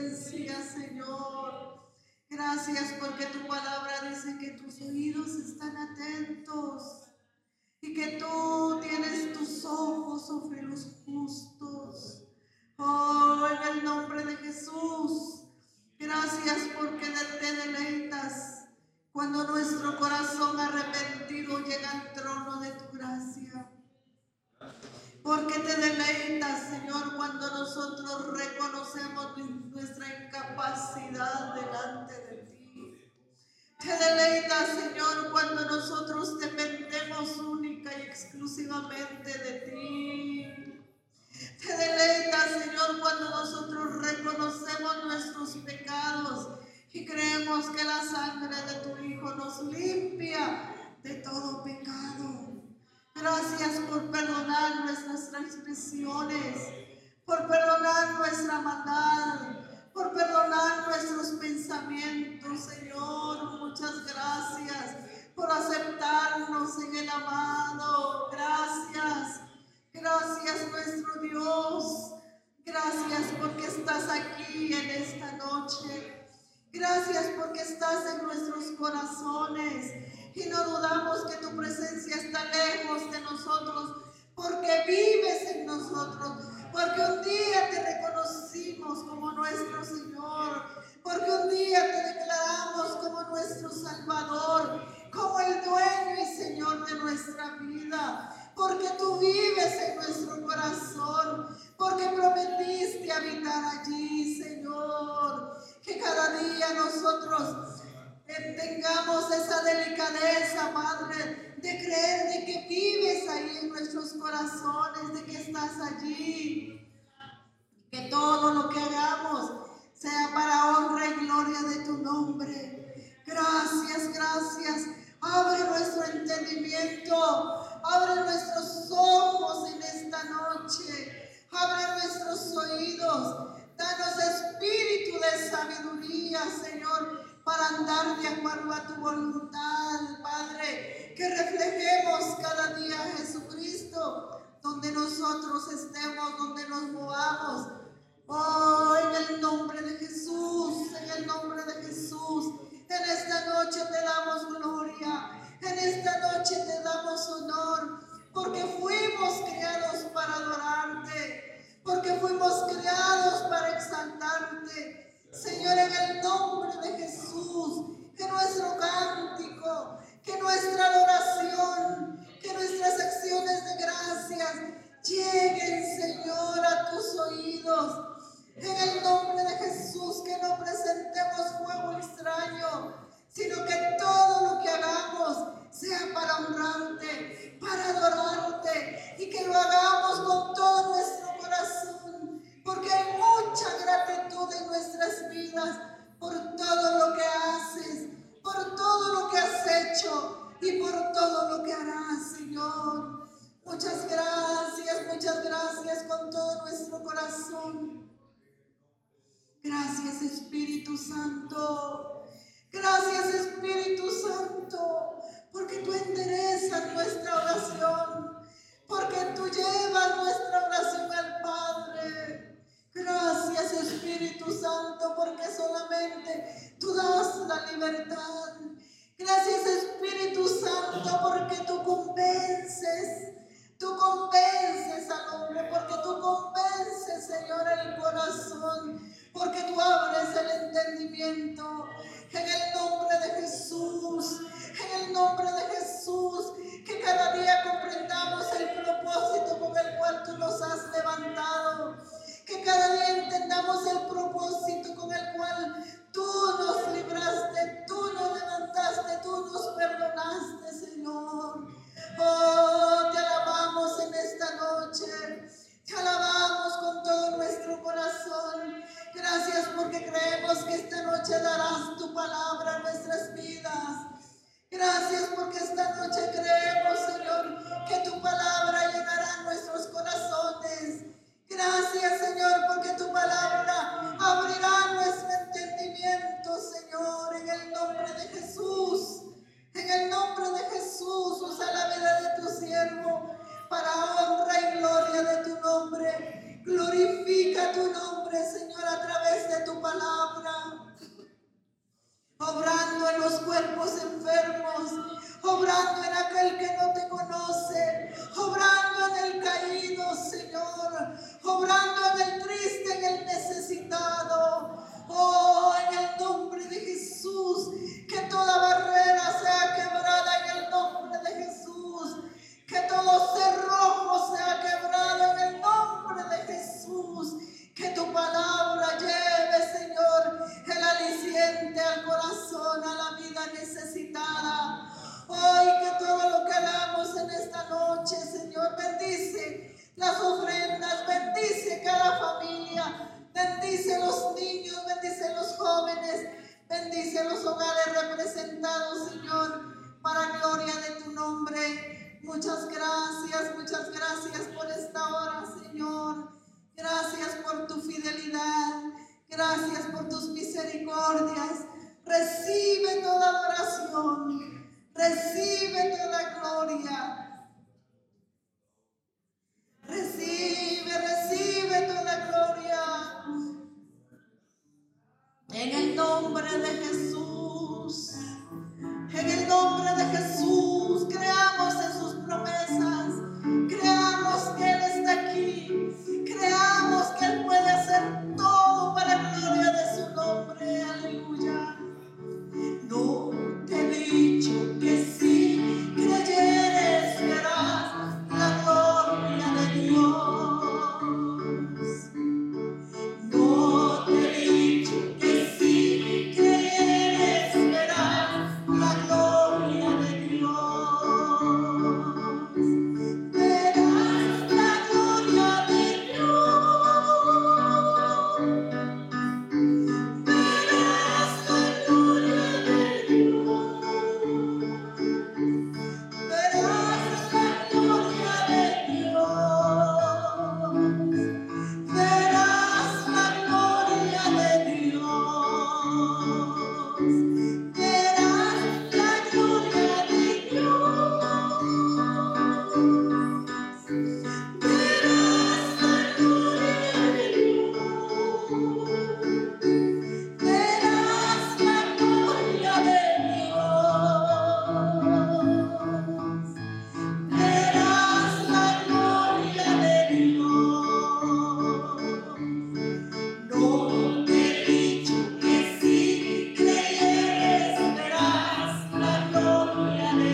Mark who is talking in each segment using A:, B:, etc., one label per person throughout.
A: presencia, Señor. Gracias porque tu palabra dice que tus oídos están atentos y que tú tienes tus ojos sobre los justos. Oh, en el nombre de Jesús, gracias porque te deleitas cuando nuestro corazón arrepentido llega al trono de tu gracia. Porque te deleitas, Señor, cuando nosotros reconocemos nuestra incapacidad delante de ti. Te deleitas, Señor, cuando nosotros dependemos única y exclusivamente de ti. Te deleitas, Señor, cuando nosotros reconocemos nuestros pecados y creemos que la sangre de tu Hijo nos limpia de todo pecado. Gracias por perdonar nuestras transgresiones, por perdonar nuestra maldad, por perdonar nuestros pensamientos, Señor. Muchas gracias por aceptarnos en el amado. Gracias, gracias nuestro Dios. Gracias porque estás aquí en esta noche. Gracias porque estás en nuestros corazones. Y no dudamos que tu presencia está lejos de nosotros, porque vives en nosotros, porque un día te reconocimos como nuestro Señor, porque un día te declaramos como nuestro Salvador, como el dueño y Señor de nuestra vida, porque tú vives en nuestro corazón, porque prometiste habitar allí, Señor. Que cada día nosotros tengamos esa delicadeza, Padre, de creer de que vives ahí en nuestros corazones, de que estás allí. Que todo lo que hagamos sea para honra y gloria de tu nombre. Gracias, gracias. Abre nuestro entendimiento, abre nuestros ojos en esta noche, abre nuestros oídos. Danos espíritu de sabiduría, Señor, para andar de acuerdo a tu voluntad, Padre. Que reflejemos cada día a Jesucristo, donde nosotros estemos, donde nos movamos. Oh, en el nombre de Jesús, en el nombre de Jesús. En esta noche te damos gloria, en esta noche te damos honor, porque fuimos creados para adorarte, porque fuimos creados para exaltarte. Señor, en el nombre de Jesús, que nuestro cántico, que nuestra adoración, que nuestras acciones de gracias lleguen, Señor, a tus oídos. En el nombre de Jesús, que no presentemos fuego extraño, sino que todo lo que hagamos sea para honrarte, para adorarte, y que lo hagamos con todo nuestro corazón, porque hay mucha gratitud en nuestras vidas por todo lo que haces, por todo lo que has hecho y por todo lo que harás, Señor. Muchas gracias con todo nuestro corazón. Gracias, Espíritu Santo. Gracias, Espíritu Santo, porque tú enderezas nuestra oración, porque tú llevas nuestra oración al Padre. Gracias, Espíritu Santo, porque solamente tú das la libertad. Gracias, Espíritu Santo, porque tú convences al hombre, porque tú convences, Señor, el corazón, porque tú abres el entendimiento. En el nombre de Jesús, en el nombre de Jesús, que cada día comprendamos el propósito con el cual tú nos has levantado, que cada día entendamos el propósito con el cual tú nos libraste, tú nos levantaste, tú nos perdonaste, Señor. Oh, te alabamos en esta noche, te alabamos con todo nuestro corazón. Gracias porque creemos que esta noche darás tu palabra a nuestras vidas. Gracias porque esta noche creemos, Señor, que tu palabra llegará a nuestros corazones. Gracias, Señor, porque tu palabra abrirá nuestro entendimiento, Señor, en el nombre de Jesús. En el nombre de Jesús, usa la vida de tu siervo para honra y gloria de tu nombre. Glorifica tu nombre, Señor, a través de tu palabra. obrando en los cuerpos enfermos, obrando en aquel que no te conoce, obrando en el caído, Señor, obrando en el triste, en el necesitado. Oh, en el nombre de Jesús, que toda barrera sea quebrada en el nombre de Jesús, que todo cerrojo sea quebrado en el nombre de Jesús, que tu palabra lleve, Señor, el aliciente al corazón, a la vida necesitada. Hoy que todo lo que hagamos en esta noche, Señor, bendice las ofrendas, bendice cada familia, bendice los niños, bendice los jóvenes, bendice los hogares representados, Señor, para gloria de tu nombre. Muchas gracias por esta hora, Señor. Gracias por tu fidelidad, gracias por tus misericordias. Recibe toda adoración, recibe toda gloria. Recibe toda gloria. En el nombre de Jesús, en el nombre de Jesús, creamos en sus promesas, creamos que Él está aquí, creamos que Él puede hacer todo para la gloria de su nombre. Aleluya. No te he dicho que si creyeres verás la gloria de Dios. No te he dicho que si creyeres verás la gloria de Dios. Verás la gloria de Dios. Verás la gloria de Dios. Verás la gloria de Dios. Verás la gloria de Dios. Verás la gloria de Dios. Verás la gloria de Dios. Verás la gloria de Dios. Verás la gloria de Dios. No te he dicho que si creyeres verás la gloria de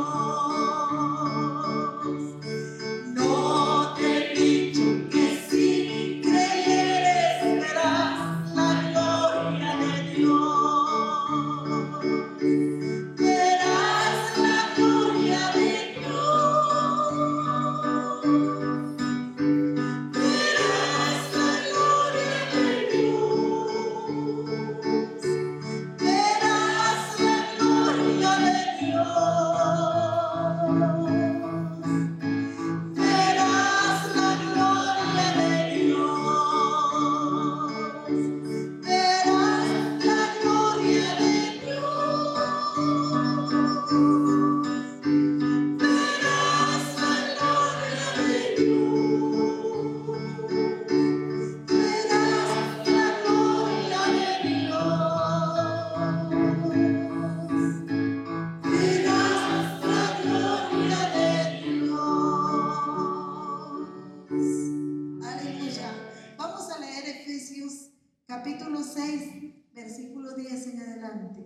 A: Dios. No te he dicho que si creyeres verás la gloria de Dios. Verás la gloria de Dios. Verás la gloria de Dios. Verás la gloria de Dios. Verás la gloria de Dios. Verás la gloria de Dios. Verás la gloria de Dios. Verás la gloria de Dios. Verás la gloria de Dios. Aleluya. Vamos a leer Efesios capítulo 6, versículo 10 en adelante.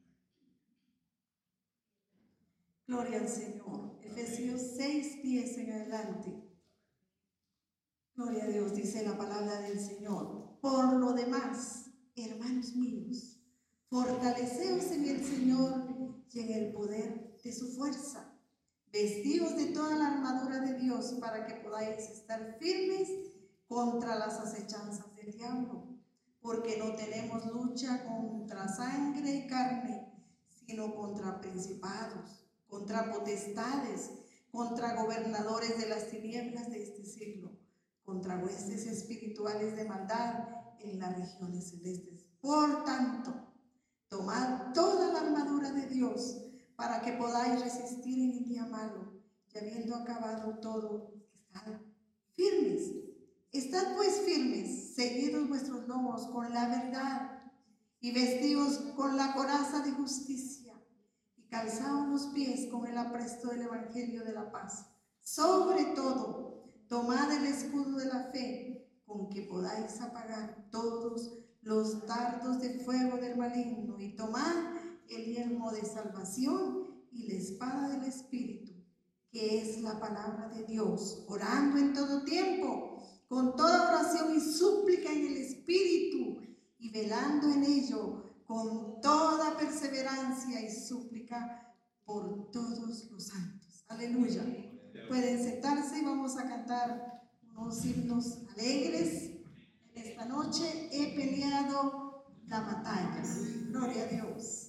A: Gloria al Señor. Efesios 6, 10 en adelante. Gloria a Dios, dice la palabra del Señor. Por lo demás, hermanos míos, fortaleceos en el Señor y en el poder de su fuerza. Vestíos de toda la armadura de Dios para que podáis estar firmes contra las acechanzas del diablo. Porque no tenemos lucha contra sangre y carne, sino contra principados, contra potestades, contra gobernadores de las tinieblas de este siglo, contra huestes espirituales de maldad en las regiones celestes. Por tanto, tomad toda la armadura de Dios para que podáis resistir en el día malo, y habiendo acabado todo, estad firmes. Estad pues firmes, ceñidos vuestros lomos con la verdad, y vestidos con la coraza de justicia, y calzados los pies con el apresto del evangelio de la paz. Sobre todo, tomad el escudo de la fe, con que podáis apagar todos los dardos de fuego del maligno, y tomad el yelmo de salvación y la espada del Espíritu, que es la palabra de Dios, orando en todo tiempo, con toda oración y súplica en el Espíritu, y velando en ello con toda perseverancia y súplica por todos los santos. Aleluya. Pueden sentarse y vamos a cantar unos himnos alegres. En esta noche he peleado la batalla. Gloria a Dios.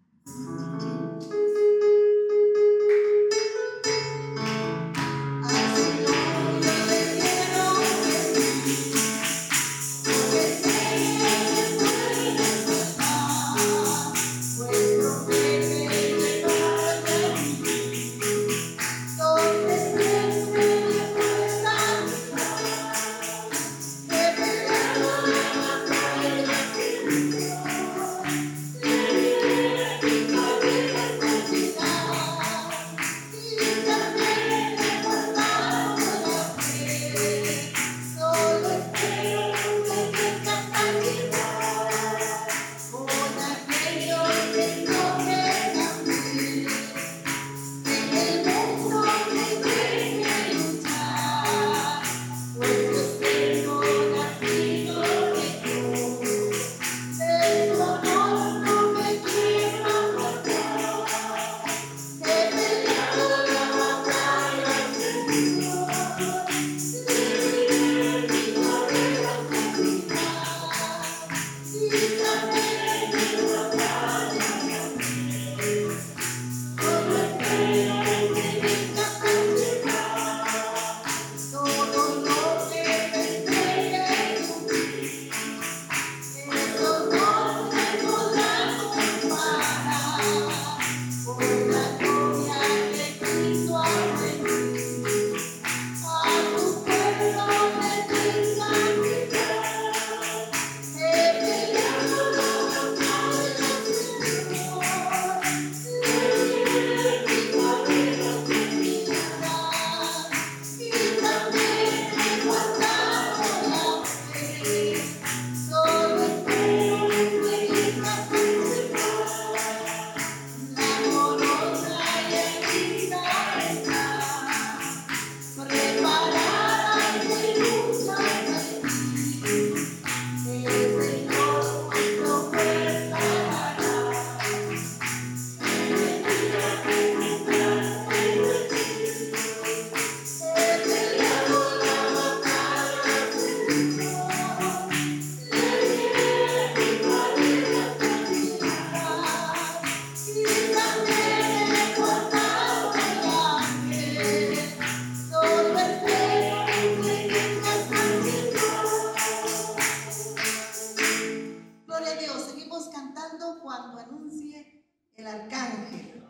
A: Cuando anuncie el arcángel.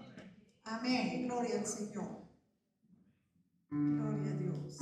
A: Amén. Gloria al Señor. Gloria a Dios.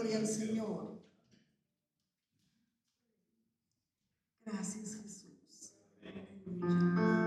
A: Gloria al Señor. Gracias, Jesús. Aleluya.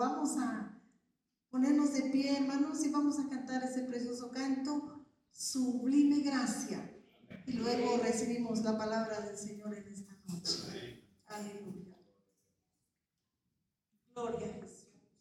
A: Vamos a ponernos de pie, hermanos, y vamos a cantar ese precioso canto, Sublime Gracia. Y luego recibimos la palabra del Señor en esta noche. Aleluya. Gloria a Jesús.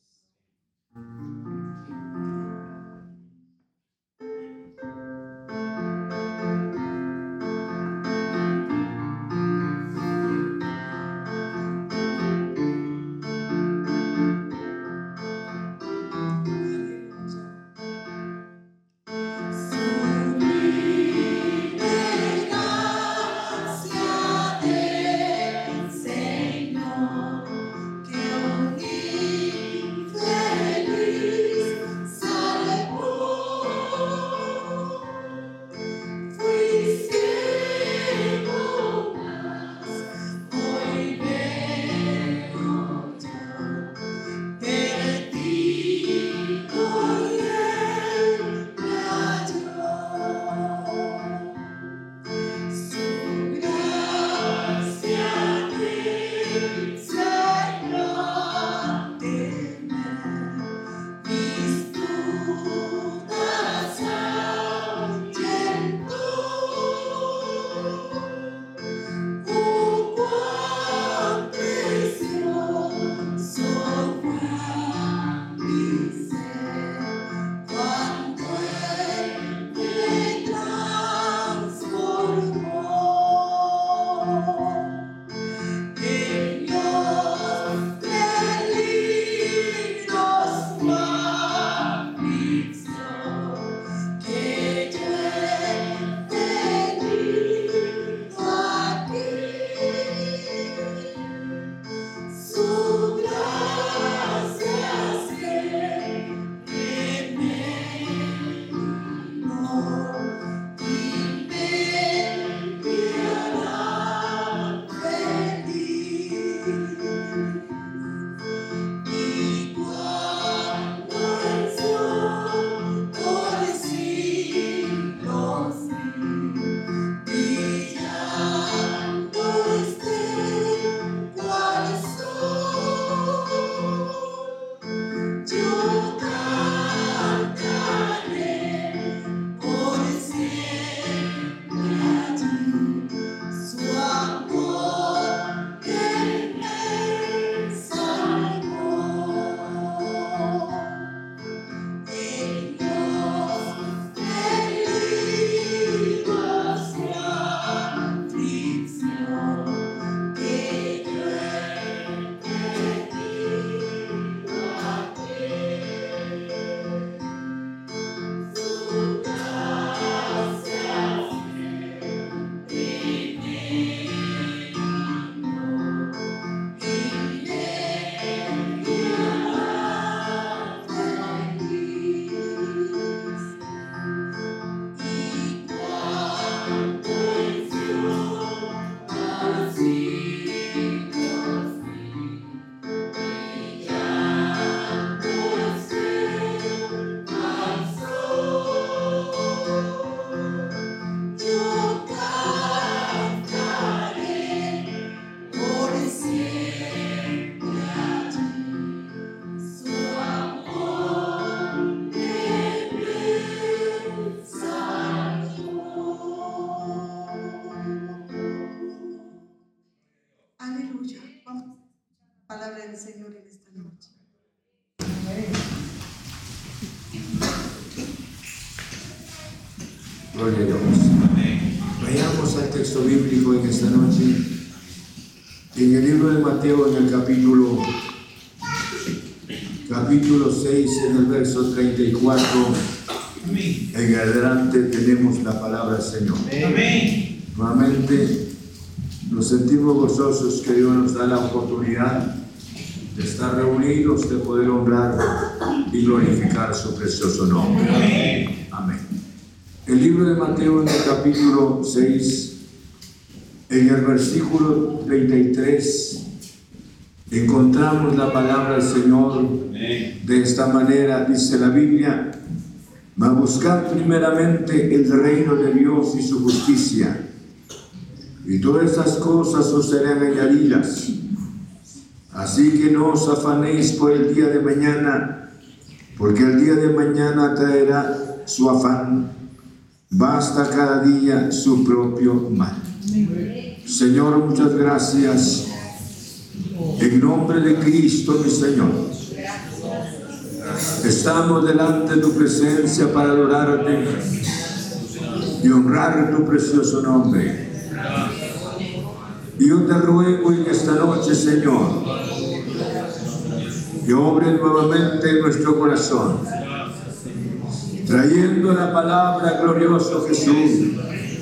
A: Palabra del Señor en esta noche.
B: Gloria a Dios. Vayamos al texto bíblico en esta noche. En el libro de Mateo, en el capítulo 6, en el verso 34, en adelante tenemos la palabra del Señor.
C: Amén.
B: Nuevamente nos sentimos gozosos que Dios nos da la oportunidad de estar reunidos, de poder honrar y glorificar su precioso nombre.
C: Amén.
B: Amén. El libro de Mateo, en el capítulo 6, en el versículo 33, encontramos la palabra del Señor. De esta manera dice la Biblia: va a buscar primeramente el reino de Dios y su justicia, y todas estas cosas os serán añadidas. Así que no os afanéis por el día de mañana, porque el día de mañana traerá su afán. Basta cada día su propio mal. Señor, muchas gracias. En nombre de Cristo, mi Señor, estamos delante de tu presencia para adorarte y honrar tu precioso nombre. Y yo te ruego en esta noche, Señor, que obre nuevamente en nuestro corazón, trayendo la palabra, glorioso Jesús.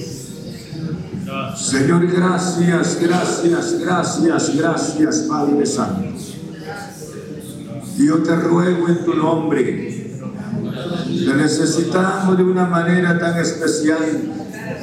B: Señor, gracias, gracias, gracias, gracias, Padre Santo. Y yo te ruego en tu nombre, te necesitamos de una manera tan especial.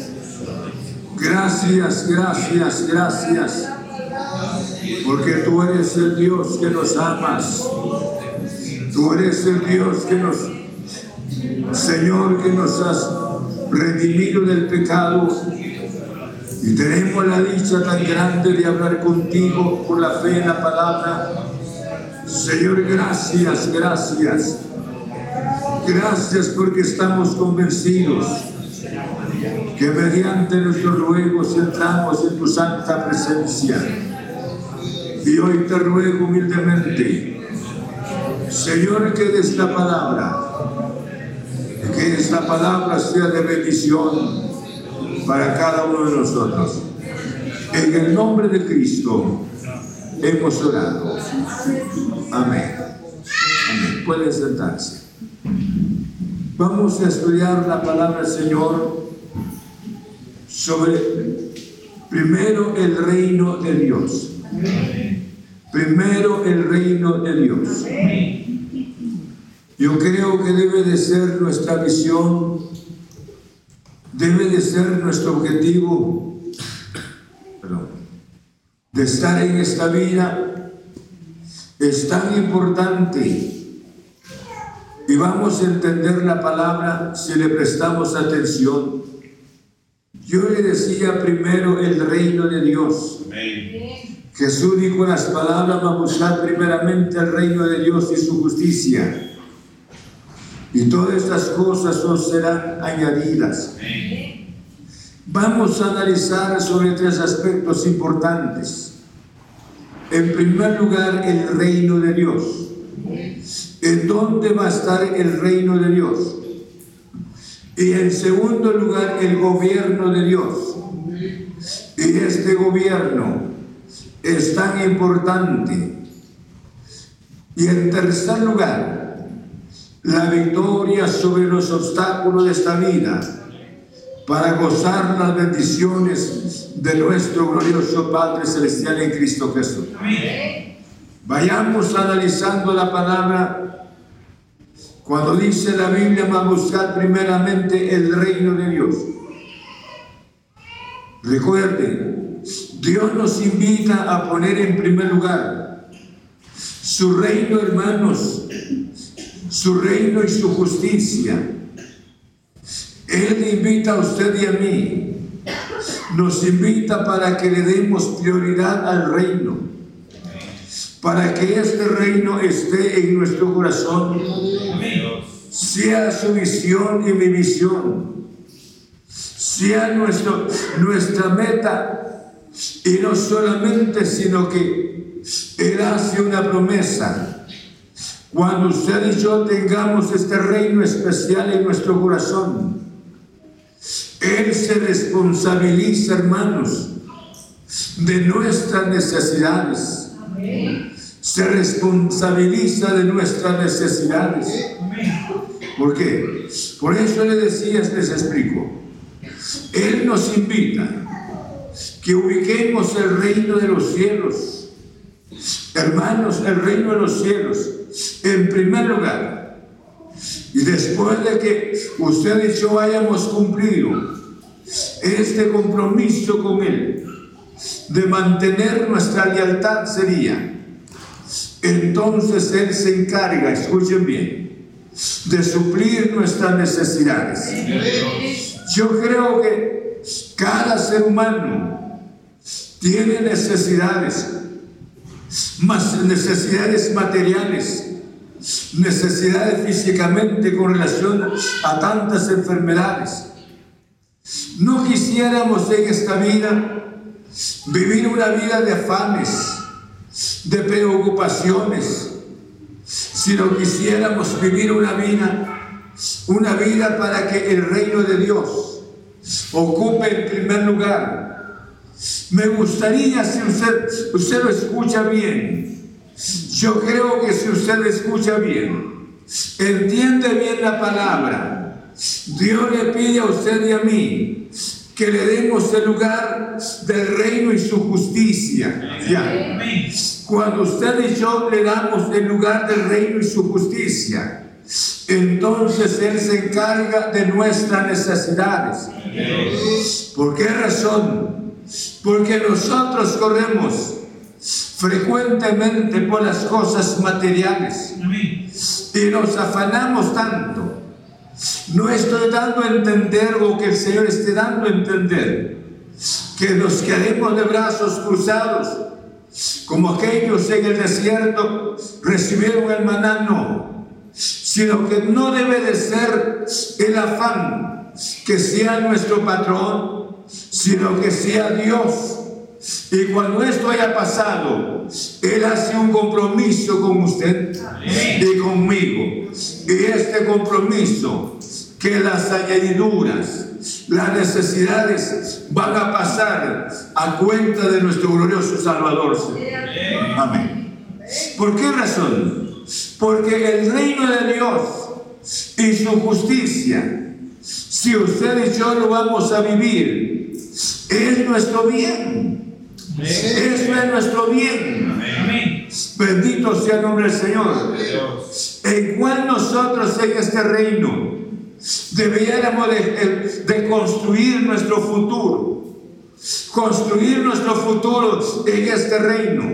B: Gracias, gracias, gracias, porque tú eres el Dios que nos amas. Tú eres el Dios que nos, Señor, que nos has redimido del pecado. Y tenemos la dicha tan grande de hablar contigo por la fe en la palabra. Señor, gracias, gracias. Gracias porque estamos convencidos que mediante nuestros ruegos entramos en tu santa presencia. Y hoy te ruego humildemente, Señor, que de esta palabra, que esta palabra sea de bendición para cada uno de nosotros. En el nombre de Cristo hemos orado. Amén. Amén. Pueden sentarse. Vamos a estudiar la palabra del Señor sobre primero el reino de Dios. Primero el reino de Dios. Yo creo que debe de ser nuestra visión, debe de ser nuestro objetivo, de estar en esta vida. Es tan importante y vamos a entender la palabra si le prestamos atención. Yo le decía primero el reino de Dios. Jesús dijo en las palabras: vamos a buscar primeramente el reino de Dios y su justicia, y todas estas cosas os serán añadidas. Vamos a analizar sobre tres aspectos importantes. En primer lugar, el reino de Dios. ¿En dónde va a estar el reino de Dios? Y en segundo lugar, el gobierno de Dios. Y este gobierno es tan importante. Y en tercer lugar, la victoria sobre los obstáculos de esta vida, para gozar las bendiciones de nuestro glorioso Padre Celestial en Cristo Jesús. Vayamos analizando la palabra. Cuando dice la Biblia, va a buscar primeramente el reino de Dios. Recuerden, Dios nos invita a poner en primer lugar su reino, hermanos, su reino y su justicia. Él invita a usted y a mí, nos invita para que le demos prioridad al reino, para que este reino esté en nuestro corazón, sea su visión y mi visión, sea nuestra meta, y no solamente, sino que Él hace una promesa. Cuando usted y yo tengamos este reino especial en nuestro corazón, Él se responsabiliza, hermanos, de nuestras necesidades. Se responsabiliza de nuestras necesidades. ¿Por qué? Por eso le decía, les explico. Él nos invita que ubiquemos el reino de los cielos. Hermanos, el reino de los cielos en primer lugar. Y después de que usted y yo hayamos cumplido este compromiso con Él, de mantener nuestra lealtad, sería, entonces Él se encarga, escuchen bien, de suplir nuestras necesidades. Yo creo que cada ser humano tiene necesidades. más necesidades materiales, necesidades físicamente con relación a tantas enfermedades. No quisiéramos en esta vida vivir una vida de afanes, de preocupaciones, sino quisiéramos vivir una vida para que el reino de Dios ocupe el primer lugar. Me gustaría, si usted lo escucha bien, yo creo que si usted lo escucha bien, entiende bien la palabra, Dios le pide a usted y a mí que le demos el lugar del reino y su justicia. Ya. Cuando usted y yo le damos el lugar del reino y su justicia, entonces Él se encarga de nuestras necesidades. ¿Por qué razón? Porque nosotros corremos frecuentemente por las cosas materiales y nos afanamos tanto. No estoy dando a entender, o que el Señor esté dando a entender, que nos quedemos de brazos cruzados como aquellos en el desierto recibieron el maná, no, sino que no debe de ser el afán que sea nuestro patrón, sino que sea Dios. Y cuando esto haya pasado, Él hace un compromiso con usted y conmigo. Y este compromiso, que las añadiduras, las necesidades van a pasar a cuenta de nuestro glorioso Salvador. Amén. ¿Por qué razón? Porque el reino de Dios y su justicia, si usted y yo lo vamos a vivir, es nuestro bien. Eso es nuestro bien. Bendito sea el nombre del Señor. En cual nosotros en este reino deberíamos de construir nuestro futuro. Construir nuestro futuro en este reino.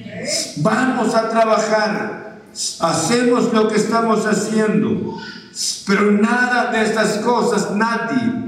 B: Vamos a trabajar. Hacemos lo que estamos haciendo. Pero nada de estas cosas, nadie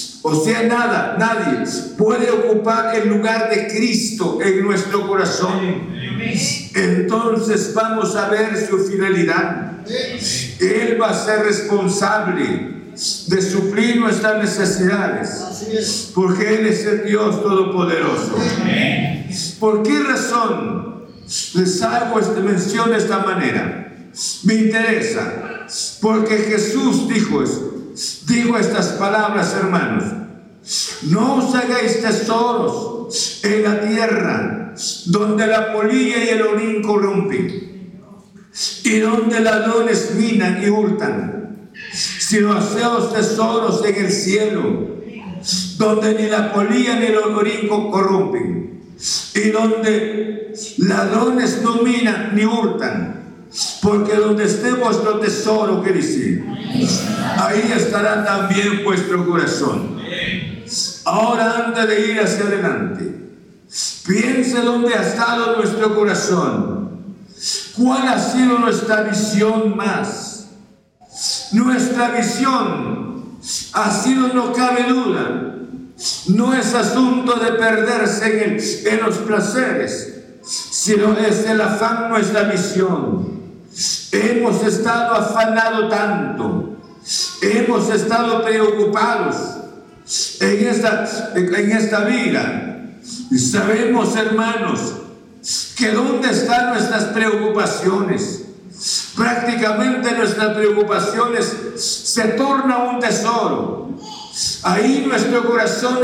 B: puede ocupar el lugar de Cristo en nuestro corazón. Entonces vamos a ver su fidelidad. Él va a ser responsable de suplir nuestras necesidades, porque Él es el Dios Todopoderoso. ¿Por qué razón les hago esta mención de esta manera? Me interesa, porque Jesús dijo estas palabras, hermanos: no os hagáis tesoros en la tierra, donde la polilla y el orín corrompen, y donde ladrones minan y hurtan, sino haceos tesoros en el cielo, donde ni la polilla ni el orín corrompen, y donde ladrones no minan ni hurtan. Porque donde esté vuestro tesoro, ¿qué dice? Ahí estará también vuestro corazón. Ahora, antes de ir hacia adelante, piense dónde ha estado nuestro corazón. ¿Cuál ha sido nuestra visión más? Nuestra visión ha sido, no cabe duda, no es asunto de perderse en los placeres, sino es el afán nuestra visión. Hemos estado afanados tanto, hemos estado preocupados en esta vida, y sabemos, hermanos, que dónde están nuestras preocupaciones. Prácticamente nuestras preocupaciones se tornan un tesoro. Ahí nuestro corazón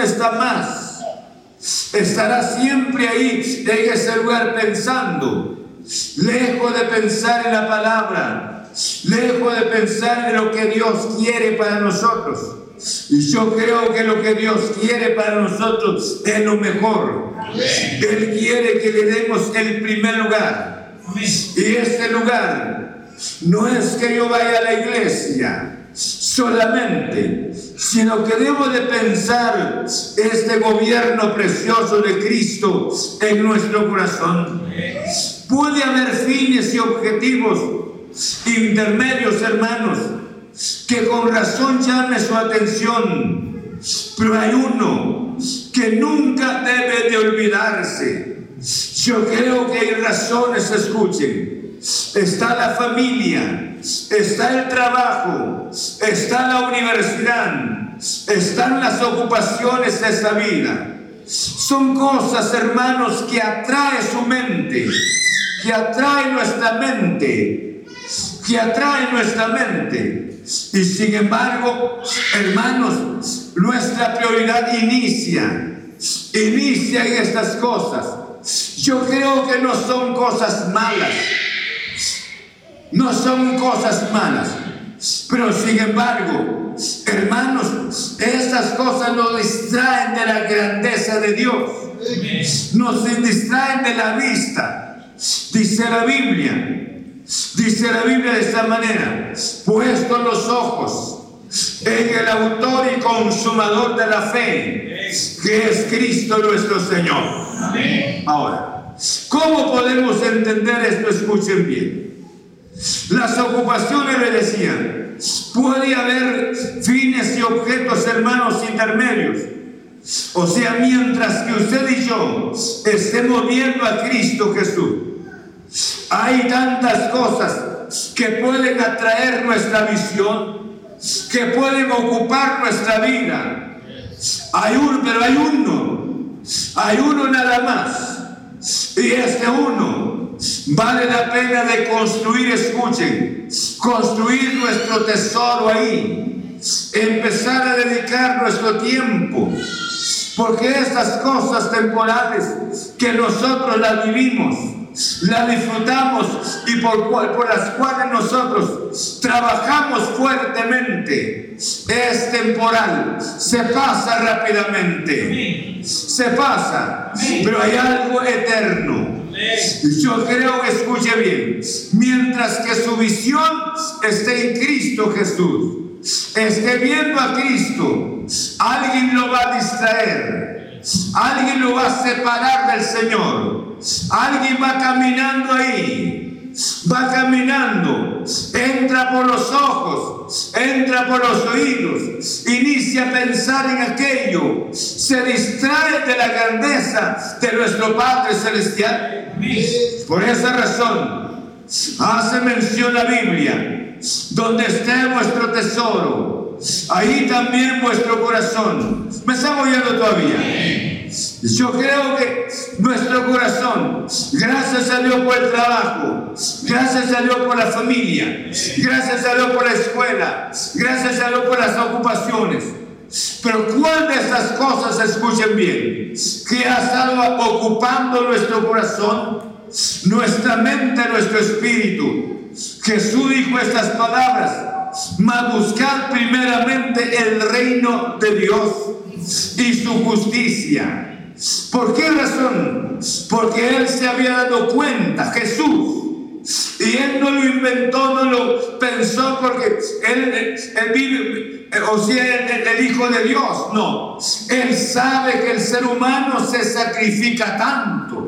B: estará siempre ahí en ese lugar pensando. Lejos de pensar en la palabra, lejos de pensar en lo que Dios quiere para nosotros. Y yo creo que lo que Dios quiere para nosotros es lo mejor. Él quiere que le demos el primer lugar. Y este lugar no es que yo vaya a la iglesia solamente, sino que debo de pensar este gobierno precioso de Cristo en nuestro corazón. Puede haber fines y objetivos intermedios, hermanos, que con razón llame su atención, pero hay uno que nunca debe de olvidarse. Yo creo que hay razones, escuchen. Está la familia, está el trabajo, está la universidad, están las ocupaciones de esta vida. Son cosas, hermanos, que atrae su mente, que atrae nuestra mente, que atrae nuestra mente. Y sin embargo, hermanos, nuestra prioridad inicia en estas cosas. Yo creo que no son cosas malas, no son cosas malas, pero sin embargo, hermanos, estas cosas nos distraen de la grandeza de Dios, nos distraen de la vista. Dice la Biblia de esta manera: puesto los ojos en el autor y consumador de la fe, que es Cristo nuestro Señor. Amén. Ahora, ¿cómo podemos entender esto? Escuchen bien. Las ocupaciones, le decían, puede haber fines y objetos, hermanos, intermedios. O sea, mientras que usted y yo estemos viendo a Cristo Jesús, hay tantas cosas que pueden atraer nuestra visión, que pueden ocupar nuestra vida. Pero hay uno nada más. Y este uno vale la pena de construir, escuchen, construir nuestro tesoro ahí, empezar a dedicar nuestro tiempo, porque estas cosas temporales que nosotros las vivimos, las disfrutamos y por las cuales nosotros trabajamos fuertemente, es temporal, se pasa rápidamente, se pasa, pero hay algo eterno. Yo creo que, escuche bien, mientras que su visión esté en Cristo Jesús, esté viendo a Cristo, alguien lo va a distraer, alguien lo va a separar del Señor, alguien va caminando ahí, va caminando, entra por los ojos, entra por los oídos, inicia a pensar en aquello, se distrae de la grandeza de nuestro Padre Celestial. Por esa razón hace mención la Biblia: donde esté vuestro tesoro, ahí también vuestro corazón. ¿Me está oyendo todavía? Yo creo que nuestro corazón, gracias a Dios por el trabajo, gracias a Dios por la familia, gracias a Dios por la escuela, gracias a Dios por las ocupaciones, pero ¿cuál de estas cosas, escuchen bien, que ha estado ocupando nuestro corazón, nuestra mente, nuestro espíritu? Jesús dijo estas palabras: mas buscad primeramente el reino de Dios y su justicia. ¿Por qué razón? Porque Él se había dado cuenta, Jesús, y Él no lo inventó, no lo pensó porque Él vive, o sea, el Hijo de Dios. No, Él sabe que el ser humano se sacrifica tanto.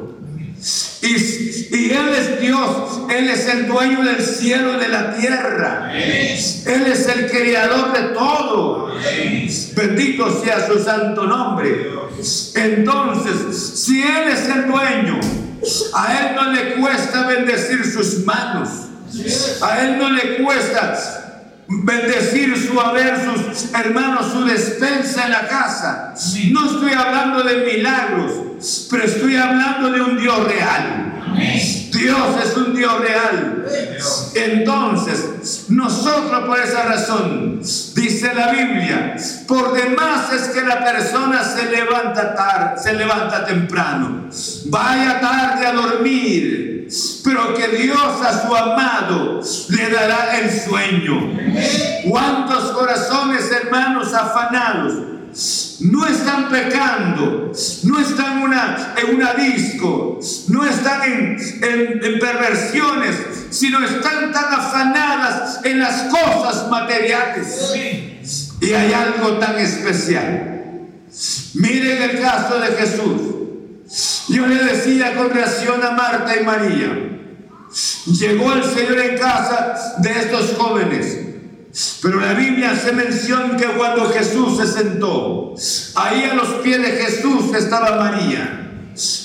B: Y Él es Dios, Él es el dueño del cielo y de la tierra. Él es el creador de todo. Bendito sea su santo nombre. Entonces, si Él es el dueño, a Él no le cuesta bendecir sus manos, a Él no le cuesta bendecir su haber, sus hermanos, su despensa en la casa. No estoy hablando de milagros, pero estoy hablando de un Dios real. Dios es un Dios real. Entonces, nosotros por esa razón, dice la Biblia, por demás es que la persona se levanta temprano, vaya tarde a dormir, pero que Dios a su amado le dará el sueño. ¿Cuántos corazones, hermanos, afanados no están pecando, no están en una disco, no están en perversiones, sino están tan afanadas en las cosas materiales? Y hay algo tan especial. Miren el caso de Jesús. Yo le decía con relación a Marta y María, llegó el Señor en casa de estos jóvenes, pero la Biblia hace mención que cuando Jesús se sentó, ahí a los pies de Jesús estaba María.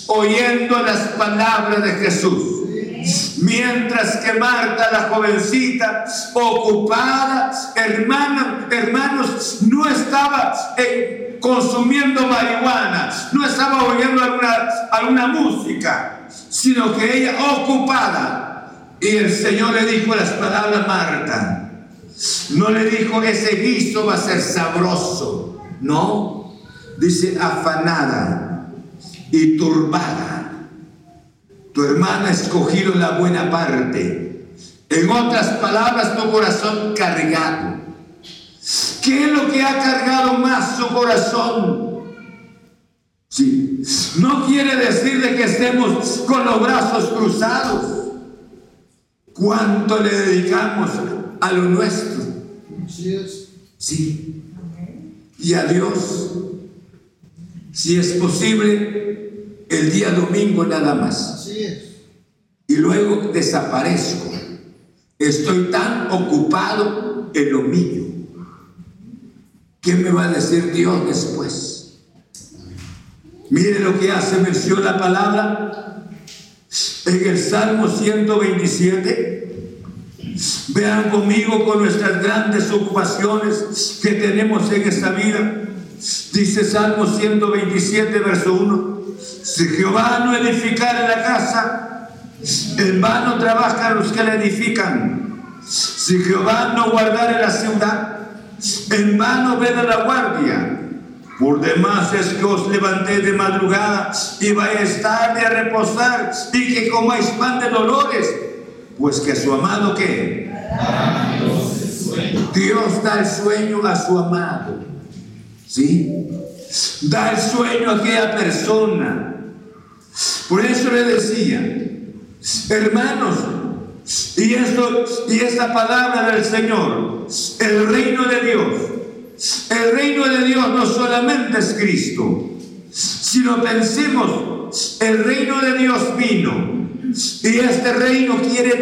B: oyendo las palabras de Jesús. Mientras que Marta, la jovencita, ocupada, hermanos, no estaba consumiendo marihuana, no estaba oyendo alguna música, sino que ella ocupada. Y el Señor le dijo las palabras a Marta. No le dijo, ese guiso va a ser sabroso. No, dice, afanada y turbada. Tu hermana ha escogido la buena parte. En otras palabras, tu corazón cargado. ¿Qué es lo que ha cargado más su corazón? Sí. No quiere decir de que estemos con los brazos cruzados. ¿Cuánto le dedicamos a lo nuestro? Sí. Y a Dios, si es posible, el día domingo nada más. Y luego desaparezco. Estoy tan ocupado en lo mío. ¿Qué me va a decir Dios después? Mire lo que hace mención la palabra en el Salmo 127. Vean conmigo con nuestras grandes ocupaciones que tenemos en esta vida. Dice Salmo 127, verso 1. Si Jehová no edificare la casa, en vano trabajan los que la edifican. Si Jehová no guardare la ciudad, en vano vela la guardia. Por demás es que os levanté de madrugada y vayáis tarde a reposar, y que comáis pan de dolores, pues que a su amado, ¿qué? Dios da el sueño a su amado. ¿Sí? Da el sueño a aquella persona. Por eso le decía, hermanos, y esta palabra del Señor, el reino de Dios no solamente es Cristo, sino pensemos, el reino de Dios vino, y este reino quiere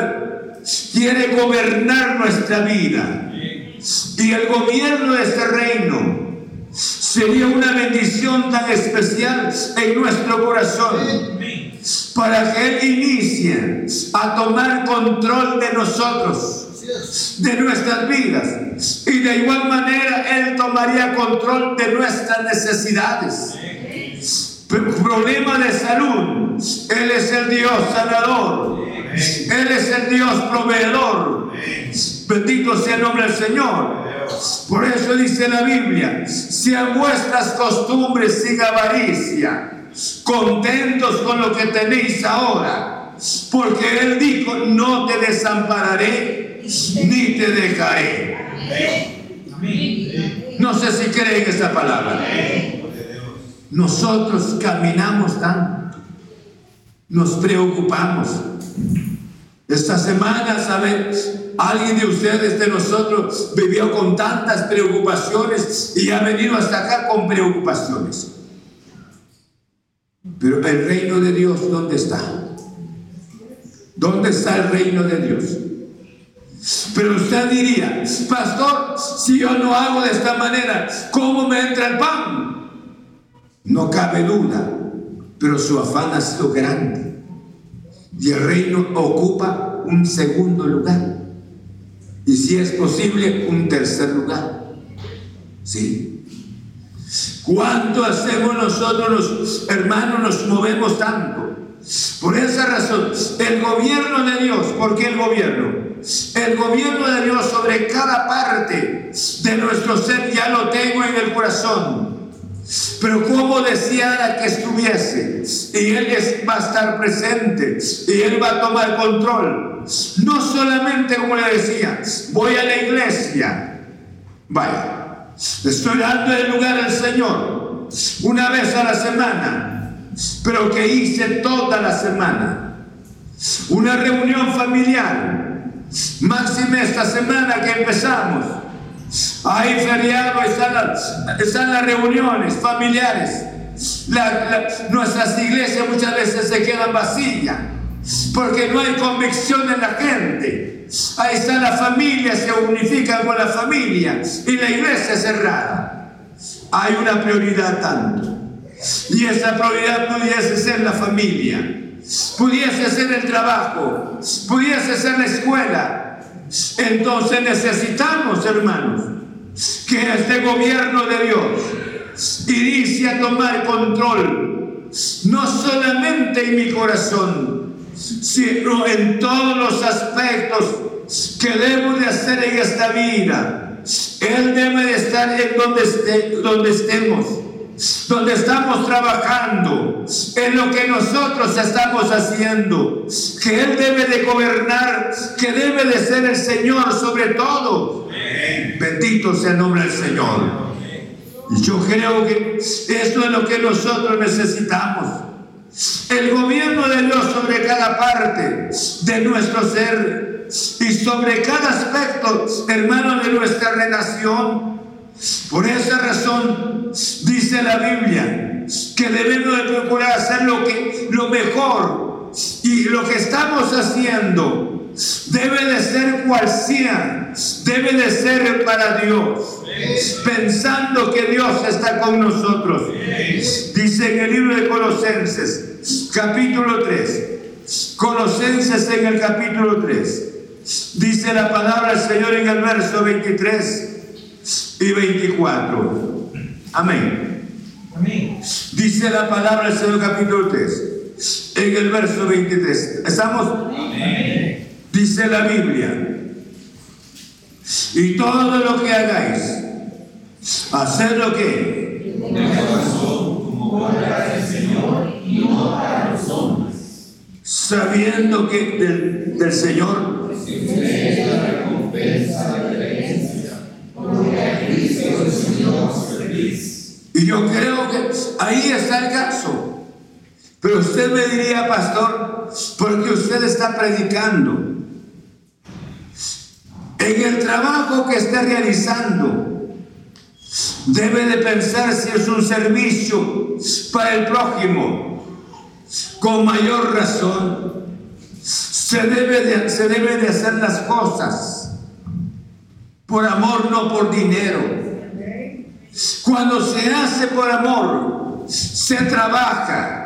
B: gobernar nuestra vida, y el gobierno de este reino sería una bendición tan especial en nuestro corazón, para que Él inicie a tomar control de nosotros, de nuestras vidas, y de igual manera Él tomaría control de nuestras necesidades. Problema de salud, Él es el Dios sanador, Él es el Dios proveedor. Bendito sea el nombre del Señor. Por eso dice la Biblia, sean vuestras costumbres sin avaricia, contentos con lo que tenéis ahora, porque Él dijo, no te desampararé ni te dejaré. No sé si creen esta palabra. Nosotros caminamos tanto, nos preocupamos. Esta semana, ¿saben? Alguien de ustedes, de nosotros, vivió con tantas preocupaciones y ha venido hasta acá con preocupaciones. Pero el reino de Dios, ¿dónde está? ¿Dónde está el reino de Dios? Pero usted diría, pastor, si yo no hago de esta manera, ¿cómo me entra el pan? No cabe duda, pero su afán ha sido grande. Y el reino ocupa un segundo lugar. Y si es posible, un tercer lugar. ¿Sí? ¿Cuánto hacemos nosotros los hermanos? Nos movemos tanto. Por esa razón, el gobierno de Dios, ¿por qué el gobierno? El gobierno de Dios sobre cada parte de nuestro ser ya lo tengo en el corazón. Pero como deseara que estuviese, y Él va a estar presente, y Él va a tomar control. No solamente, como le decía, voy a la iglesia, vaya, estoy dando el lugar al Señor una vez a la semana, pero que hice toda la semana. Una reunión familiar, máxime esta semana que empezamos. Hay feriado, están las reuniones familiares. Nuestras iglesias muchas veces se quedan vacías porque no hay convicción en la gente. Ahí está la familia, se unifican con la familia y la iglesia cerrada. Hay una prioridad tanto. Y esa prioridad pudiese ser la familia, pudiese ser el trabajo, pudiese ser la escuela. Entonces necesitamos, hermanos, que este gobierno de Dios inicie a tomar control, no solamente en mi corazón, sino en todos los aspectos que debo de hacer en esta vida. Él debe de estar en donde estemos, donde estamos trabajando, en lo que nosotros estamos haciendo, que Él debe de gobernar, que debe de ser el Señor sobre todo. Bendito sea el nombre del Señor. Y yo creo que esto es lo que nosotros necesitamos. El gobierno de Dios sobre cada parte de nuestro ser y sobre cada aspecto, hermano, de nuestra relación. Por esa razón dice la Biblia que debemos de procurar hacer lo mejor, y lo que estamos haciendo debe de ser cual sea, debe de ser para Dios, pensando que Dios está con nosotros. Dice en el libro de Colosenses capítulo 3, Colosenses en el capítulo 3, dice la palabra del Señor en el verso 23 y 24. Amén.
C: Amén.
B: Dice la palabra del Señor capítulo 3 en el verso 23. ¿Estamos?
C: Amén.
B: Dice la Biblia: y todo lo que hagáis, hacedlo que
C: De corazón, como para el Señor y no para los hombres,
B: sabiendo que del Señor
C: es la recompensa de la herencia, porque a Cristo el Señor servís.
B: Y yo creo que ahí está el caso. Pero usted me diría, pastor, porque usted está predicando, en el trabajo que está realizando, debe de pensar si es un servicio para el prójimo. Con mayor razón, se debe de hacer las cosas por amor, no por dinero. Cuando se hace por amor, se trabaja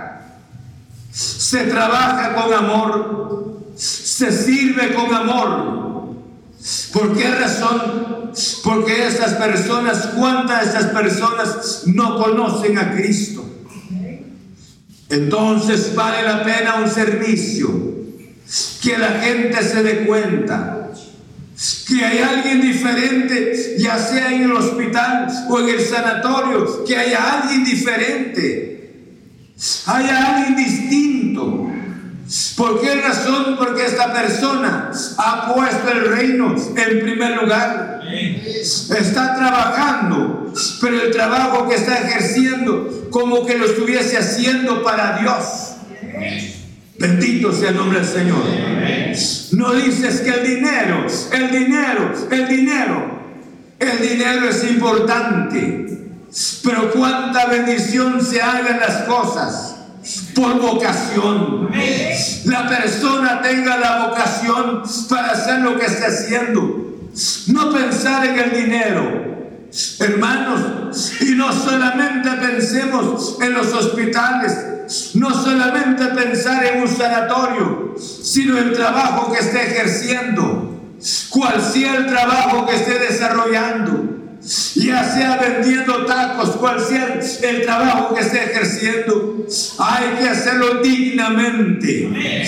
B: con amor, se sirve con amor. ¿Por qué razón? Porque estas personas, ¿cuántas de estas personas no conocen a Cristo? Entonces vale la pena un servicio, que la gente se dé cuenta que hay alguien diferente, ya sea en el hospital o en el sanatorio, que haya alguien diferente, haya alguien distinto. ¿Por qué razón? Porque esta persona ha puesto el reino en primer lugar. Está trabajando, pero el trabajo que está ejerciendo como que lo estuviese haciendo para Dios. Bendito sea el nombre del Señor. No dices que el dinero es importante, pero cuánta bendición se hagan las cosas por vocación. La persona tenga la vocación para hacer lo que esté haciendo, no pensar en el dinero. Hermanos, y no solamente pensemos en los hospitales, no solamente pensar en un sanatorio, sino en el trabajo que esté ejerciendo, cual sea el trabajo que esté desarrollando, ya sea vendiendo tacos, cual sea el trabajo que esté ejerciendo. Hay que hacerlo dignamente,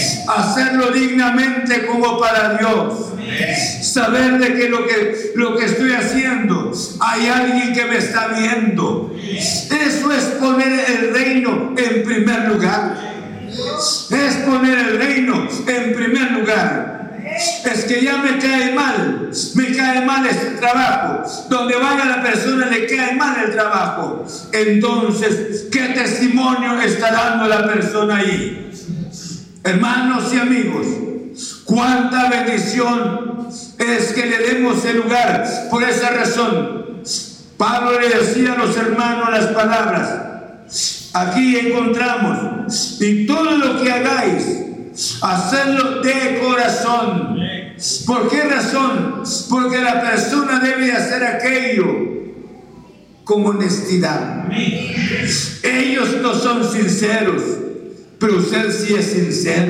B: como para Dios. Saber de que lo que estoy haciendo, hay alguien que me está viendo. Eso es poner el reino en primer lugar. Es poner el reino en primer lugar. Es que ya me cae mal este trabajo. Donde vaya la persona le cae mal el trabajo. Entonces, ¿qué testimonio está dando la persona ahí? Hermanos y amigos, cuánta bendición es que le demos el lugar. Por esa razón, Pablo le decía a los hermanos las palabras. Aquí encontramos: y todo lo que hagáis, hacerlo de corazón. ¿Por qué razón? Porque la persona debe hacer aquello con honestidad. Ellos no son sinceros, pero usted sí es sincero.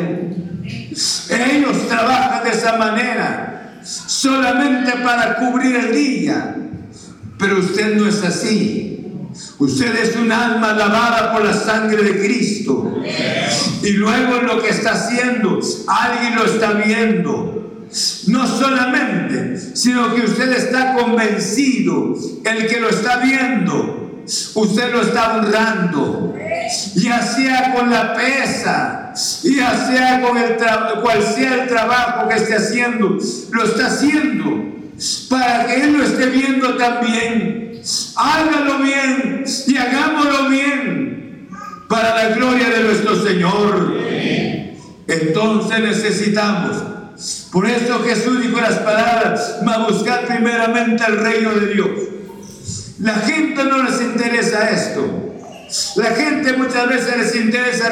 B: Ellos trabajan de esa manera, solamente para cubrir el día, pero usted no es así. Usted es un alma lavada por la sangre de Cristo. Y luego lo que está haciendo, alguien lo está viendo. No solamente, sino que usted está convencido, el que lo está viendo, usted lo está honrando, ya sea con la pesa, ya sea con cual sea el trabajo que esté haciendo, lo está haciendo para que Él lo esté viendo también. Hágalo bien y hagámoslo bien para la gloria de nuestro Señor. Entonces necesitamos. Por eso Jesús dijo las palabras: buscar primeramente el reino de Dios. La gente no les interesa esto. La gente muchas veces les interesa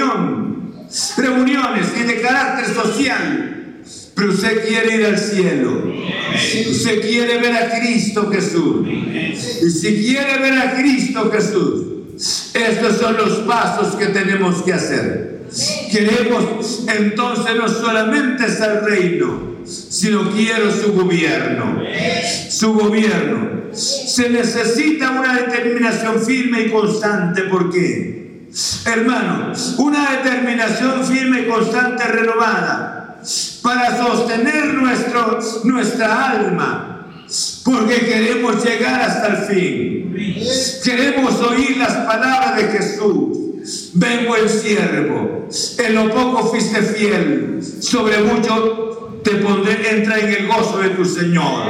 B: reuniones y de carácter social. Pero usted quiere ir al cielo. Usted quiere ver a Cristo Jesús. Y si quiere ver a Cristo Jesús, estos son los pasos que tenemos que hacer. Queremos entonces no solamente el reino, sino quiero su gobierno. Su gobierno. Se necesita una determinación firme y constante. ¿Por qué? Hermano, una determinación firme y constante renovada para sostener nuestra alma, porque queremos llegar hasta el fin. Queremos oír las palabras de Jesús: ven buen siervo, en lo poco fuiste fiel, sobre mucho te pondré, entra en el gozo de tu Señor.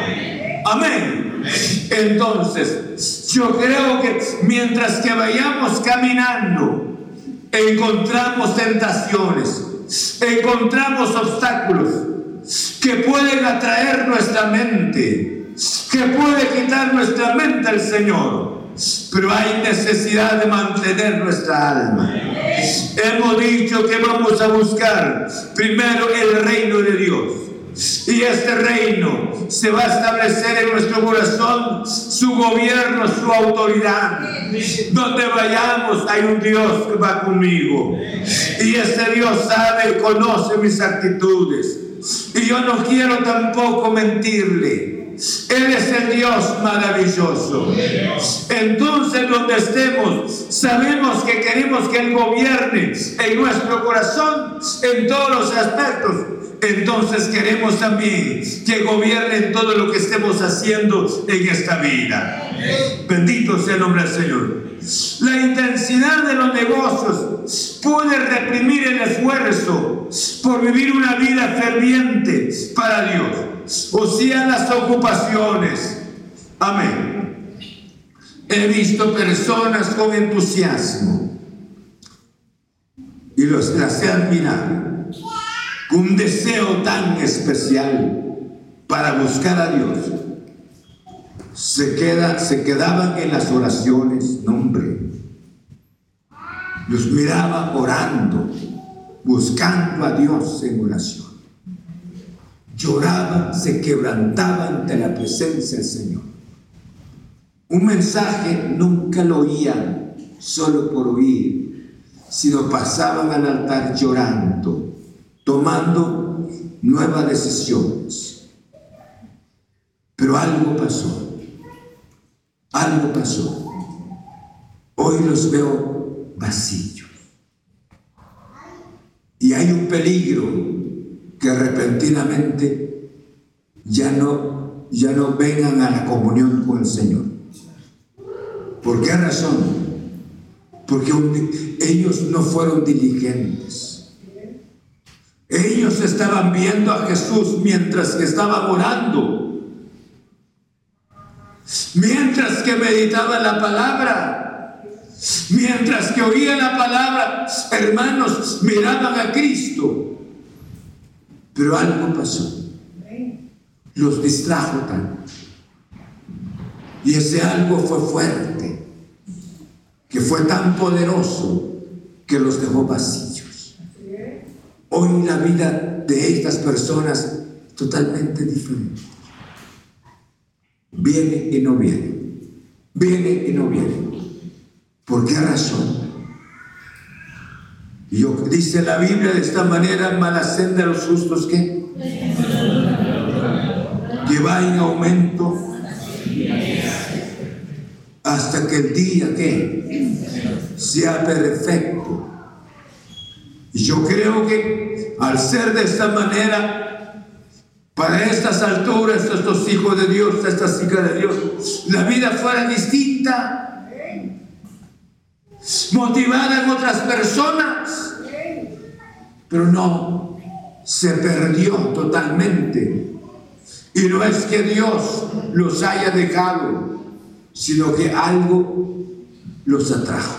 B: Amén. Entonces, yo creo que mientras que vayamos caminando, encontramos tentaciones, encontramos obstáculos que pueden atraer nuestra mente, que puede quitar nuestra mente al Señor, pero hay necesidad de mantener nuestra alma. Hemos dicho que vamos a buscar primero el reino de Dios, y este reino se va a establecer en nuestro corazón, su gobierno, su autoridad. Donde vayamos hay un Dios que va conmigo, y este Dios sabe y conoce mis actitudes, y yo no quiero tampoco mentirle. Él es el Dios maravilloso. Entonces, donde estemos, sabemos que queremos que Él gobierne en nuestro corazón en todos los aspectos. Entonces queremos también que gobierne en todo lo que estemos haciendo en esta vida. Bendito sea el nombre del Señor. La intensidad de los negocios puede reprimir el esfuerzo por vivir una vida ferviente para Dios, o sea, las ocupaciones. Amén. He visto personas con entusiasmo y las he admirado, con un deseo tan especial para buscar a Dios. Se quedaban en las oraciones. No, hombre, los miraba orando, buscando a Dios en oración. Lloraban, se quebrantaban ante la presencia del Señor. Un mensaje nunca lo oían solo por oír, sino pasaban al altar llorando, tomando nuevas decisiones. Pero algo pasó. Algo pasó. Hoy los veo vacíos. Y hay un peligro que repentinamente ya no vengan a la comunión con el Señor. ¿Por qué razón? Porque ellos no fueron diligentes. Ellos estaban viendo a Jesús mientras que estaban orando. Mientras que meditaban la palabra, mientras que oían la palabra, hermanos, miraban a Cristo. Pero algo pasó. Los distrajo tanto. Y ese algo fue fuerte, que fue tan poderoso que los dejó vacíos. Hoy la vida de estas personas es totalmente diferente. Viene y no viene. Viene y no viene. ¿Por qué razón? Dice la Biblia de esta manera: mala senda de los justos que va en aumento hasta que el día que sea perfecto. Y yo creo que al ser de esta manera, para estas alturas, estos hijos de Dios, estas hijas de Dios, la vida fuera distinta, motivada en otras personas, pero no, se perdió totalmente. Y no es que Dios los haya dejado, sino que algo los atrajo.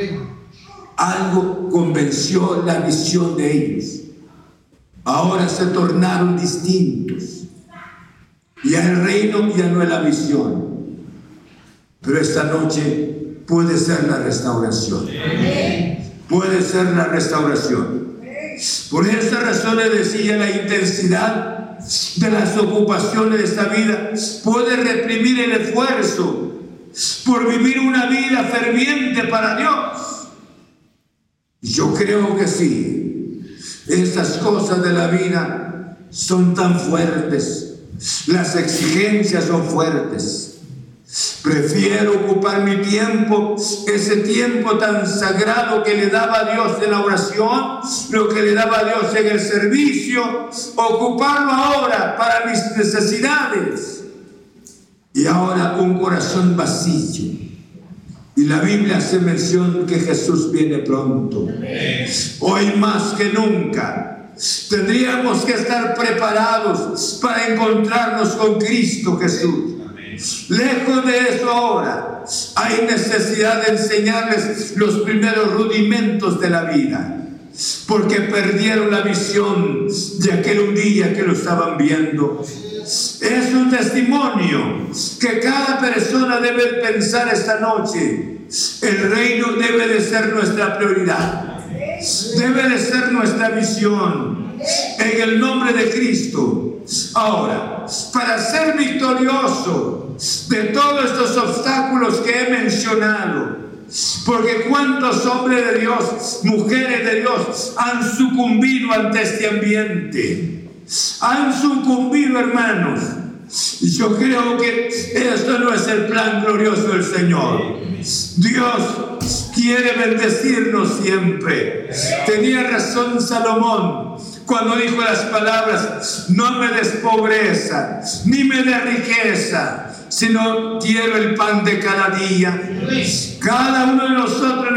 B: Algo convenció la visión de ellos. Ahora se tornaron distintos. Ya el reino ya no es la visión. Pero esta noche puede ser la restauración. Puede ser la restauración. Por esta razón le decía, la intensidad de las ocupaciones de esta vida puede reprimir el esfuerzo por vivir una vida ferviente para Dios. Yo creo que sí. Estas cosas de la vida son tan fuertes. Las exigencias son fuertes. Prefiero ocupar mi tiempo, ese tiempo tan sagrado que le daba a Dios en la oración, lo que le daba a Dios en el servicio, ocuparlo ahora para mis necesidades. Y ahora un corazón vacío. Y la Biblia hace mención que Jesús viene pronto. Hoy más que nunca tendríamos que estar preparados para encontrarnos con Cristo Jesús. Lejos de eso ahora, hay necesidad de enseñarles los primeros rudimentos de la vida, porque perdieron la visión de aquel un día que lo estaban viendo. Es un testimonio que cada persona debe pensar esta noche. El reino debe de ser nuestra prioridad, debe de ser nuestra visión, en el nombre de Cristo. Ahora, para ser victorioso de todos estos obstáculos que he mencionado, porque cuántos hombres de Dios, mujeres de Dios han sucumbido ante este ambiente, han sucumbido, hermanos. Y yo creo que esto no es el plan glorioso del Señor. Dios quiere bendecirnos siempre. Tenía razón Salomón cuando dijo las palabras: no me des pobreza, ni me des riqueza, sino quiero el pan de cada día. Cada uno de nosotros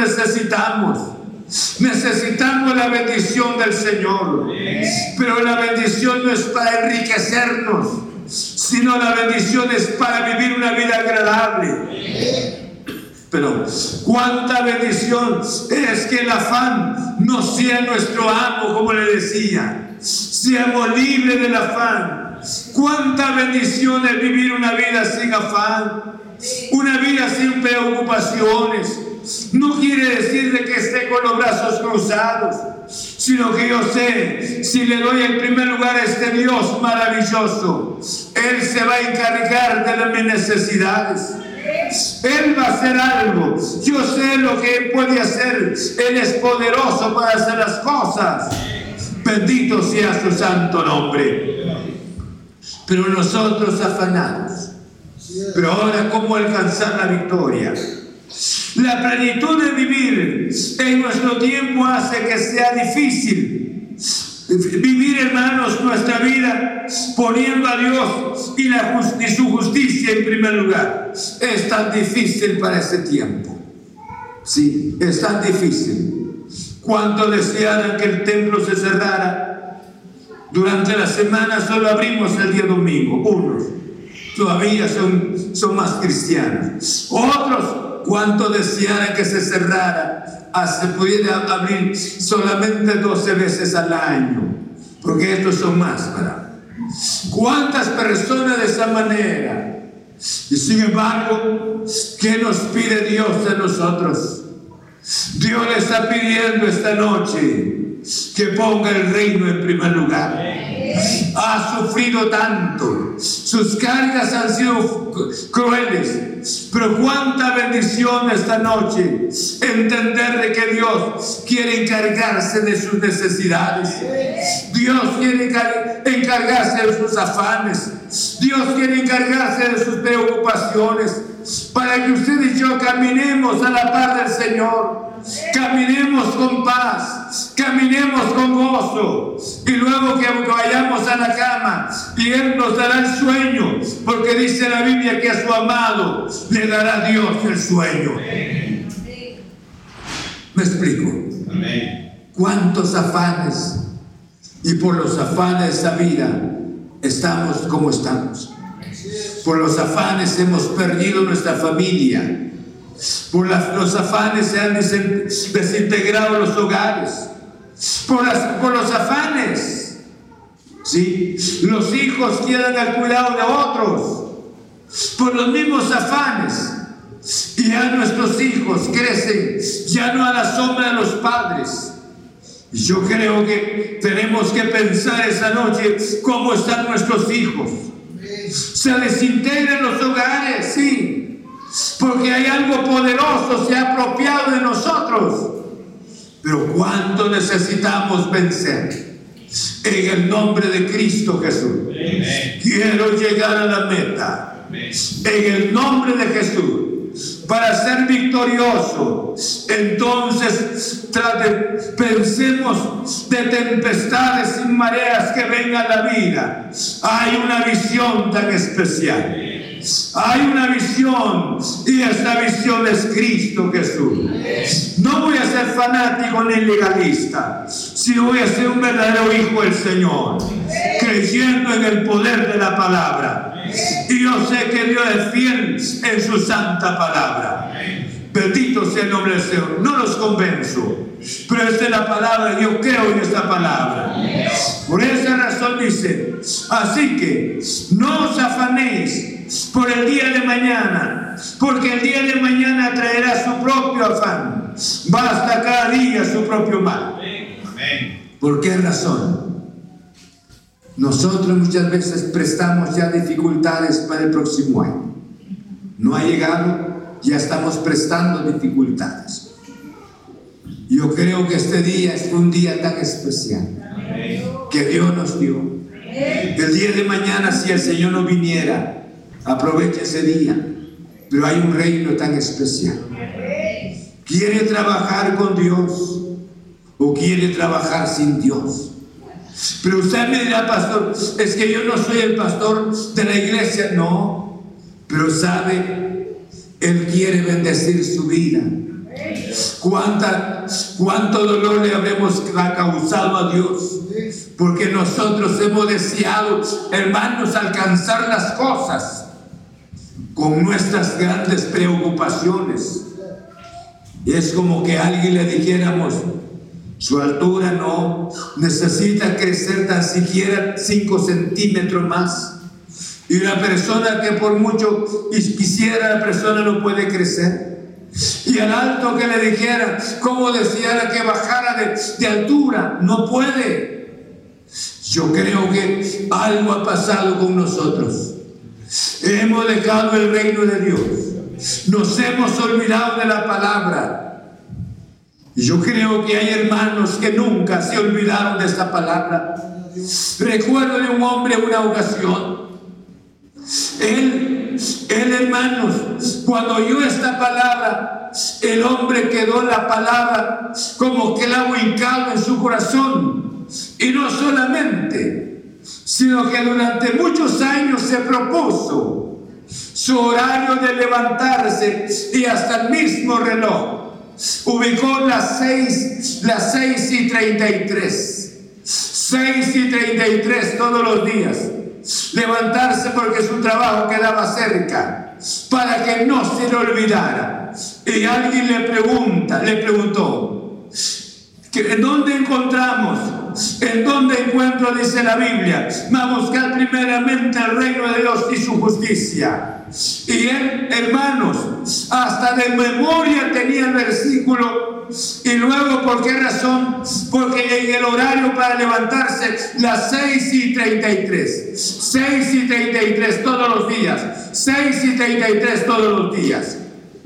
B: necesitamos la bendición del Señor, pero la bendición no es para enriquecernos, sino la bendición es para vivir una vida agradable. Pero cuánta bendición es que el afán no sea nuestro amo, como le decía. Seamos libres del afán. Cuánta bendición es vivir una vida sin afán, una vida sin preocupaciones. No quiere decir de que esté con los brazos cruzados, sino que yo sé, si le doy el primer lugar a este Dios maravilloso, Él se va a encargar de mis necesidades. Él va a hacer algo. Yo sé lo que Él puede hacer. Él es poderoso para hacer las cosas. Bendito sea su santo nombre. Pero nosotros afanados. Pero ahora, ¿cómo alcanzar la victoria? La plenitud de vivir en nuestro tiempo hace que sea difícil vivir, hermanos, nuestra vida poniendo a Dios y su justicia en primer lugar. Es tan difícil para ese tiempo. Sí, es tan difícil. ¿Cuánto desearan que el templo se cerrara? Durante la semana solo abrimos el día domingo. Unos todavía son más cristianos. Otros, ¿cuánto desearan que se cerrara? Se pudiera abrir solamente 12 veces al año, porque estos son más para. ¿Cuántas personas de esa manera? Y sin embargo, ¿qué nos pide Dios de nosotros? Dios le está pidiendo esta noche que ponga el reino en primer lugar. Ha sufrido tanto, sus cargas han sido crueles, pero cuánta bendición esta noche entender de que Dios quiere encargarse de sus necesidades. Dios quiere encargarse de sus afanes. Dios quiere encargarse de sus preocupaciones, para que usted y yo caminemos a la par del Señor. Caminemos con paz, caminemos con gozo, y luego que vayamos a la cama y Él nos dará el sueño, porque dice la Biblia que a su amado le dará Dios el sueño. ¿Me explico? Amén. ¿Cuántos afanes? Y por los afanes de esta vida estamos como estamos. Por los afanes hemos perdido nuestra familia. Por los afanes se han desintegrado los hogares. Por los afanes, ¿sí? Los hijos quedan al cuidado de otros. Por los mismos afanes. Y ya nuestros hijos crecen ya no a la sombra de los padres. Y yo creo que tenemos que pensar esa noche cómo están nuestros hijos. Se desintegran los hogares, sí. Porque hay algo poderoso, se ha apropiado de nosotros. Pero ¿cuánto necesitamos vencer? En el nombre de Cristo Jesús. Amén. Quiero llegar a la meta. Amén. En el nombre de Jesús. Para ser victorioso, entonces pensemos de tempestades y mareas que vengan a la vida. Hay una visión tan especial. Hay una visión, y esta visión es Cristo Jesús. No voy a ser fanático ni legalista, sino voy a ser un verdadero hijo del Señor, creyendo en el poder de la palabra. Y yo sé que Dios es fiel en su santa palabra. Bendito sea el nombre del Señor. No los convenzo, pero esta es la palabra, yo creo en esta palabra. Por esa razón dice: así que no os afanéis por el día de mañana, porque el día de mañana traerá su propio afán. Basta cada día su propio mal. ¿Por qué razón? Nosotros muchas veces prestamos ya dificultades para el próximo año. No ha llegado, ya estamos prestando dificultades. Yo creo que este día es un día tan especial que Dios nos dio. El día de mañana, si el Señor no viniera, aproveche ese día. Pero hay un reino tan especial. ¿Quiere trabajar con Dios o quiere trabajar sin Dios? Pero usted me dirá: pastor, es que yo no soy el pastor de la iglesia. No, pero sabe, Él quiere bendecir su vida. ¿Cuánto dolor le habremos causado a Dios? Porque nosotros hemos deseado, hermanos, alcanzar las cosas con nuestras grandes preocupaciones. Es como que a alguien le dijéramos: su altura no necesita crecer tan siquiera 5 centímetros más. Y una persona que por mucho quisiera, la persona no puede crecer. Y al alto que le dijera, como deseara que bajara de altura, no puede. Yo creo que algo ha pasado con nosotros. Hemos dejado el reino de Dios. Nos hemos olvidado de la palabra. Y yo creo que hay hermanos que nunca se olvidaron de esta palabra. Recuerdo de un hombre en una ocasión. Él, hermanos, cuando oyó esta palabra, el hombre quedó la palabra como clavo hincado en su corazón. Y no solamente, sino que durante muchos años se propuso su horario de levantarse, y hasta el mismo reloj ubicó las 6:33. 6:33 todos los días. Levantarse porque su trabajo quedaba cerca, para que no se le olvidara. Y alguien le preguntó: ¿en dónde encontramos? ¿En dónde encuentro? Dice la Biblia: vamos a buscar primeramente el reino de Dios y su justicia. Y él, hermanos, hasta de memoria tenía el versículo Y luego, ¿por qué razón? Porque en el horario para levantarse, las 6:33. 6:33 todos los días. 6:33 todos los días.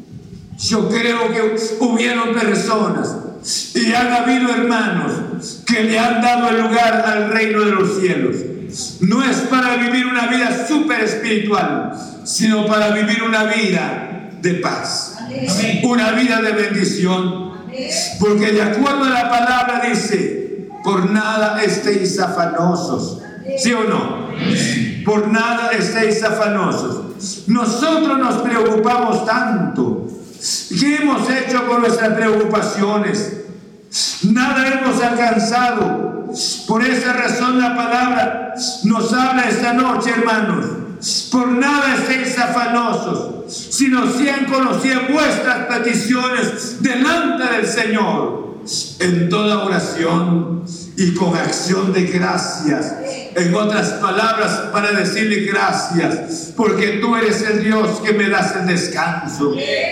B: Yo creo que hubieron personas y han habido hermanos que le han dado el lugar al reino de los cielos. No es para vivir una vida súper espiritual, sino para vivir una vida de paz. Amén. Una vida de bendición. Amén. Porque de acuerdo a la palabra dice, por nada estéis afanosos. ¿Sí o no? Amén. Por nada estéis afanosos. Nosotros nos preocupamos tanto. ¿Qué hemos hecho con nuestras preocupaciones? Nada hemos alcanzado. Por esa razón la palabra nos habla esta noche, hermanos. Por nada estéis afanosos, sino sean conocidas vuestras peticiones delante del Señor, en toda oración y con acción de gracias. En otras palabras, para decirle gracias, porque tú eres el Dios que me das el descanso.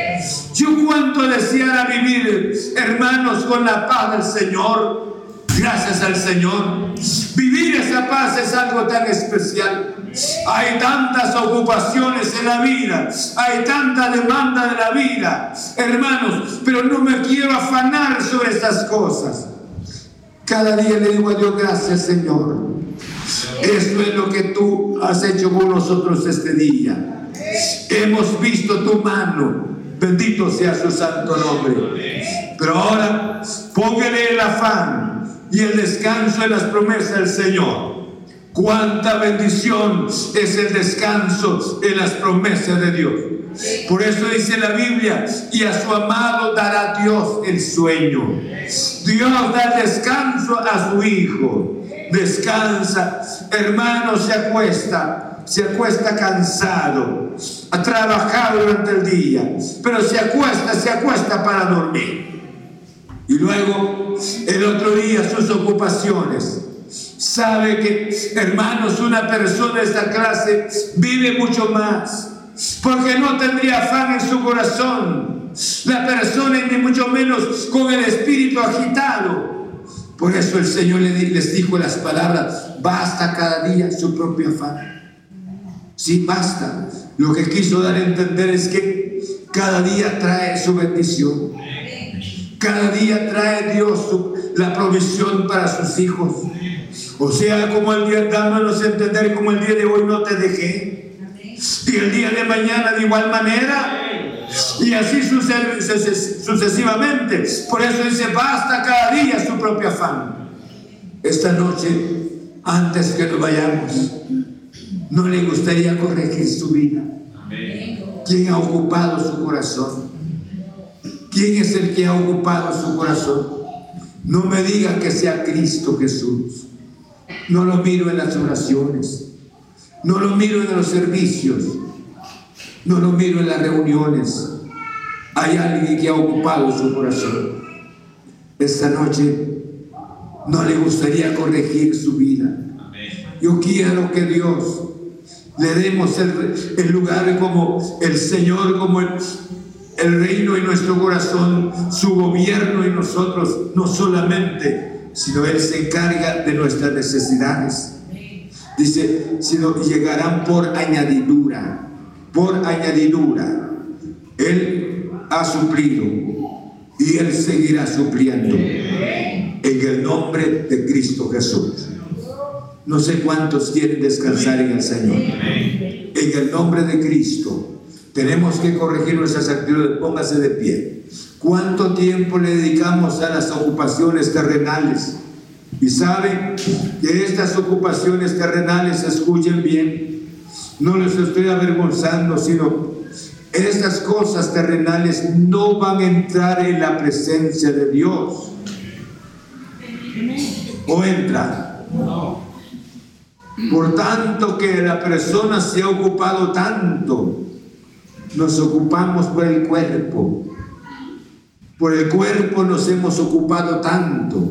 B: Yo cuánto deseara vivir, hermanos, con la paz del Señor. Gracias al Señor. Vivir esa paz es algo tan especial. Hay tantas ocupaciones en la vida, hay tanta demanda de la vida, hermanos, pero no me quiero afanar sobre estas cosas. Cada día le digo a Dios, gracias, Señor. Esto es lo que tú has hecho con nosotros este día. Hemos visto tu mano. Bendito sea su santo nombre. Pero ahora póngale el afán y el descanso en las promesas del Señor. Cuánta bendición es el descanso en las promesas de Dios. Por eso dice la Biblia, y a su amado dará Dios el sueño. Dios da el descanso a su hijo. Descansa, hermano, se acuesta cansado, ha trabajado durante el día, pero se acuesta para dormir. Y luego el otro día sus ocupaciones. Sabe que, hermanos, una persona de esta clase vive mucho más, porque no tendría afán en su corazón. La persona, ni mucho menos con el espíritu agitado. Por eso el Señor les dijo las palabras, basta cada día su propio afán. Sí, basta. Lo que quiso dar a entender es que cada día trae su bendición. Cada día trae Dios la provisión para sus hijos. O sea, como el día, dándonos a entender, como el día de hoy no te dejé. Y el día de mañana de igual manera. Y así sucesivamente. Por eso dice, basta cada día su propio afán. Esta noche, antes que nos vayamos, ¿no le gustaría corregir su vida? ¿Quién ha ocupado su corazón? ¿Quién es el que ha ocupado su corazón? No me diga que sea Cristo Jesús. No lo miro en las oraciones, no lo miro en los servicios, no lo miro en las reuniones. Hay alguien que ha ocupado su corazón. Esta noche no le gustaría corregir su vida. Yo quiero que Dios le demos el lugar como el Señor, como el reino en nuestro corazón, su gobierno en nosotros, no solamente, sino Él se encarga de nuestras necesidades. Dice, sino llegarán por añadidura. Por añadidura. Él ha suplido y Él seguirá supliendo. En el nombre de Cristo Jesús. No sé cuántos quieren descansar en el Señor. En el nombre de Cristo. Tenemos que corregir nuestras actitudes. Póngase de pie. ¿Cuánto tiempo le dedicamos a las ocupaciones terrenales? Y saben que estas ocupaciones terrenales, escuchen bien, no les estoy avergonzando, sino estas cosas terrenales no van a entrar en la presencia de Dios. ¿O entra? No. Por tanto que la persona se ha ocupado tanto, nos ocupamos por el cuerpo. Por el cuerpo nos hemos ocupado tanto.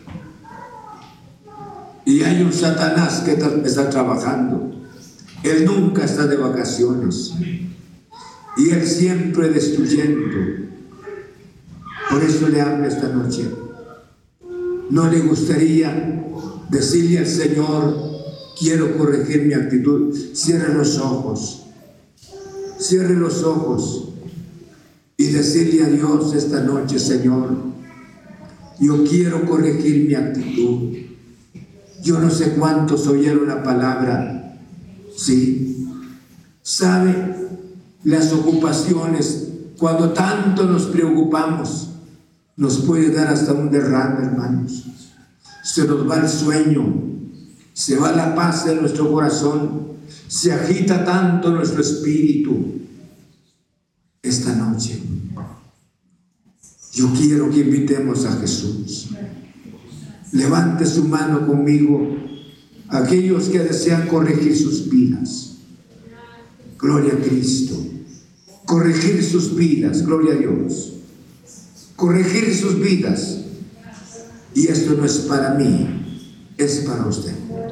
B: Y hay un Satanás que está trabajando. Él nunca está de vacaciones. Y él siempre destruyendo. Por eso le hablo esta noche. ¿No le gustaría decirle al Señor, quiero corregir mi actitud? Cierre los ojos. Cierre los ojos y decirle a Dios esta noche: Señor, yo quiero corregir mi actitud. Yo no sé cuántos oyeron la palabra. Sí. ¿Sabe? Las ocupaciones, cuando tanto nos preocupamos, nos puede dar hasta un derrame, hermanos. Se nos va el sueño, se va la paz de nuestro corazón, se agita tanto nuestro espíritu. Esta noche yo quiero que invitemos a Jesús. Levante su mano conmigo aquellos que desean corregir sus vidas. Gloria a Cristo. Corregir sus vidas, gloria a Dios. Corregir sus vidas. Y esto no es para mí, es para usted.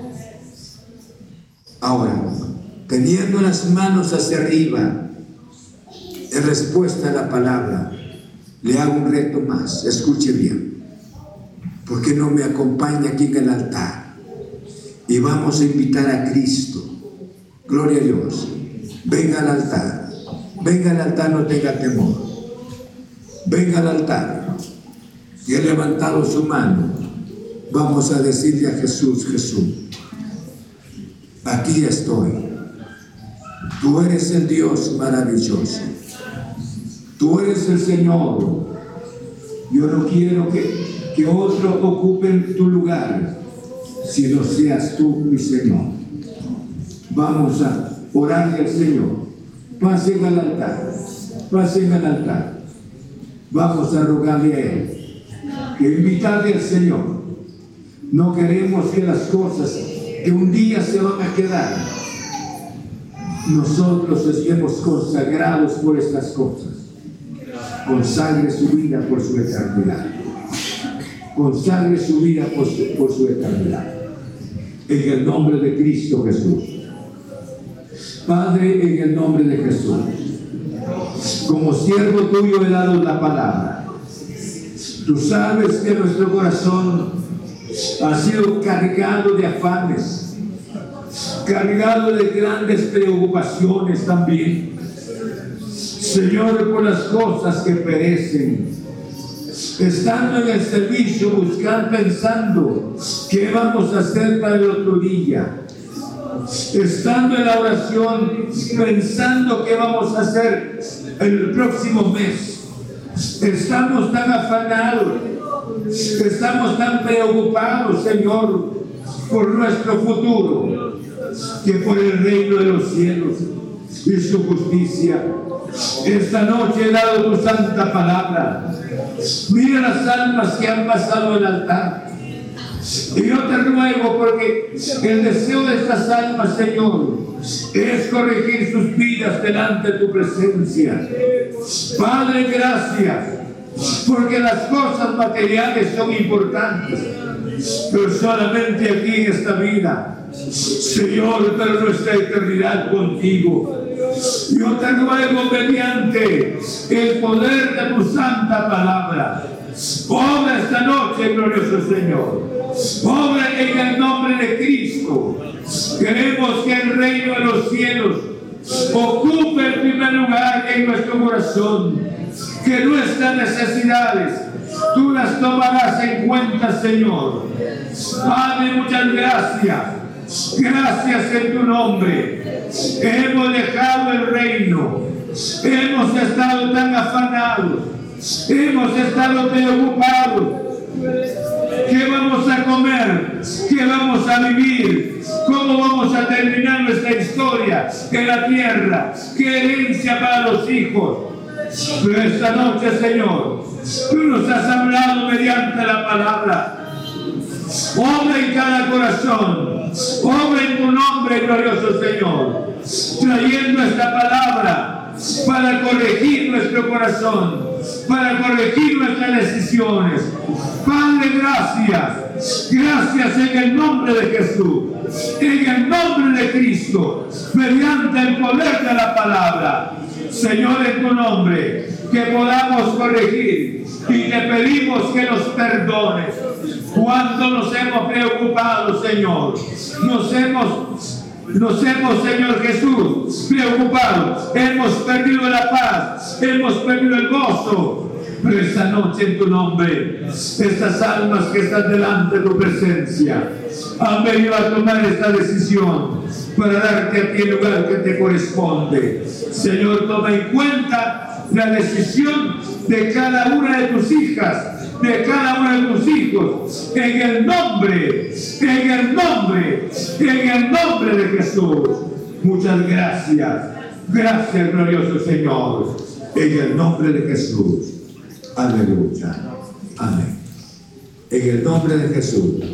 B: Ahora, teniendo las manos hacia arriba, en respuesta a la palabra, le hago un reto más. Escuche bien. ¿Por qué no me acompaña aquí en el altar? Y vamos a invitar a Cristo. Gloria a Dios. Venga al altar. Venga al altar, no tenga temor. Venga al altar. Y he levantado su mano. Vamos a decirle a Jesús: Jesús, aquí estoy. Tú eres el Dios maravilloso. Tú eres el Señor. Yo no quiero que otros ocupen tu lugar, sino seas tú, mi Señor. Vamos a orarle al Señor. Pasen al altar. Pasen al altar. Vamos a rogarle a Él, que invitarle al Señor. No queremos que las cosas que un día se van a quedar, nosotros estemos consagrados por estas cosas. Consagre su vida por su eternidad. Consagre su vida por su eternidad. En el nombre de Cristo Jesús. Padre, en el nombre de Jesús, como siervo tuyo he dado la palabra. Tú sabes que nuestro corazón ha sido cargado de afanes, cargado de grandes preocupaciones también. Señor, por las cosas que perecen, estando en el servicio, buscando, pensando qué vamos a hacer para el otro día, estando en la oración, pensando qué vamos a hacer el próximo mes. Estamos tan afanados, estamos tan preocupados, Señor, por nuestro futuro, que por el reino de los cielos y su justicia. Esta noche he dado tu santa palabra. Mira las almas que han pasado el altar. Y yo te ruego, porque el deseo de estas almas, Señor, es corregir sus vidas delante de tu presencia. Padre, gracias, porque las cosas materiales son importantes, pero solamente aquí en esta vida, Señor, pero nuestra eternidad contigo. Yo te ruego mediante el poder de tu santa palabra, obra esta noche, glorioso Señor. Obra en el nombre de Cristo. Queremos que el reino de los cielos ocupe el primer lugar en nuestro corazón. Que nuestras necesidades tú las tomarás en cuenta, Señor. Padre, muchas gracias. Gracias en tu nombre. Hemos dejado el reino. Hemos estado tan afanados. Hemos estado preocupados. ¿Qué vamos a comer? ¿Qué vamos a vivir? ¿Cómo vamos a terminar nuestra historia en la tierra? ¿Qué herencia para los hijos? Pero esta noche, Señor, tú nos has hablado mediante la palabra. Obra en cada corazón. Obra en tu nombre, glorioso Señor. Trayendo esta palabra para corregir nuestro corazón, para corregir nuestras decisiones. Padre, gracias. Gracias en el nombre de Jesús, en el nombre de Cristo, mediante el poder de la palabra. Señor, en tu nombre, que podamos corregir y te pedimos que nos perdones. Cuando nos hemos preocupado, Señor, nos hemos, Señor Jesús, preocupado, hemos perdido la paz, hemos perdido el gozo. Pero esta noche en tu nombre, estas almas que están delante de tu presencia han venido a tomar esta decisión para darte a ti el lugar que te corresponde. Señor, toma en cuenta la decisión de cada una de tus hijas, de cada uno de tus hijos, en el nombre de Jesús. Muchas gracias, gracias glorioso Señor, en el nombre de Jesús. Aleluya. Amén. En el nombre de Jesús.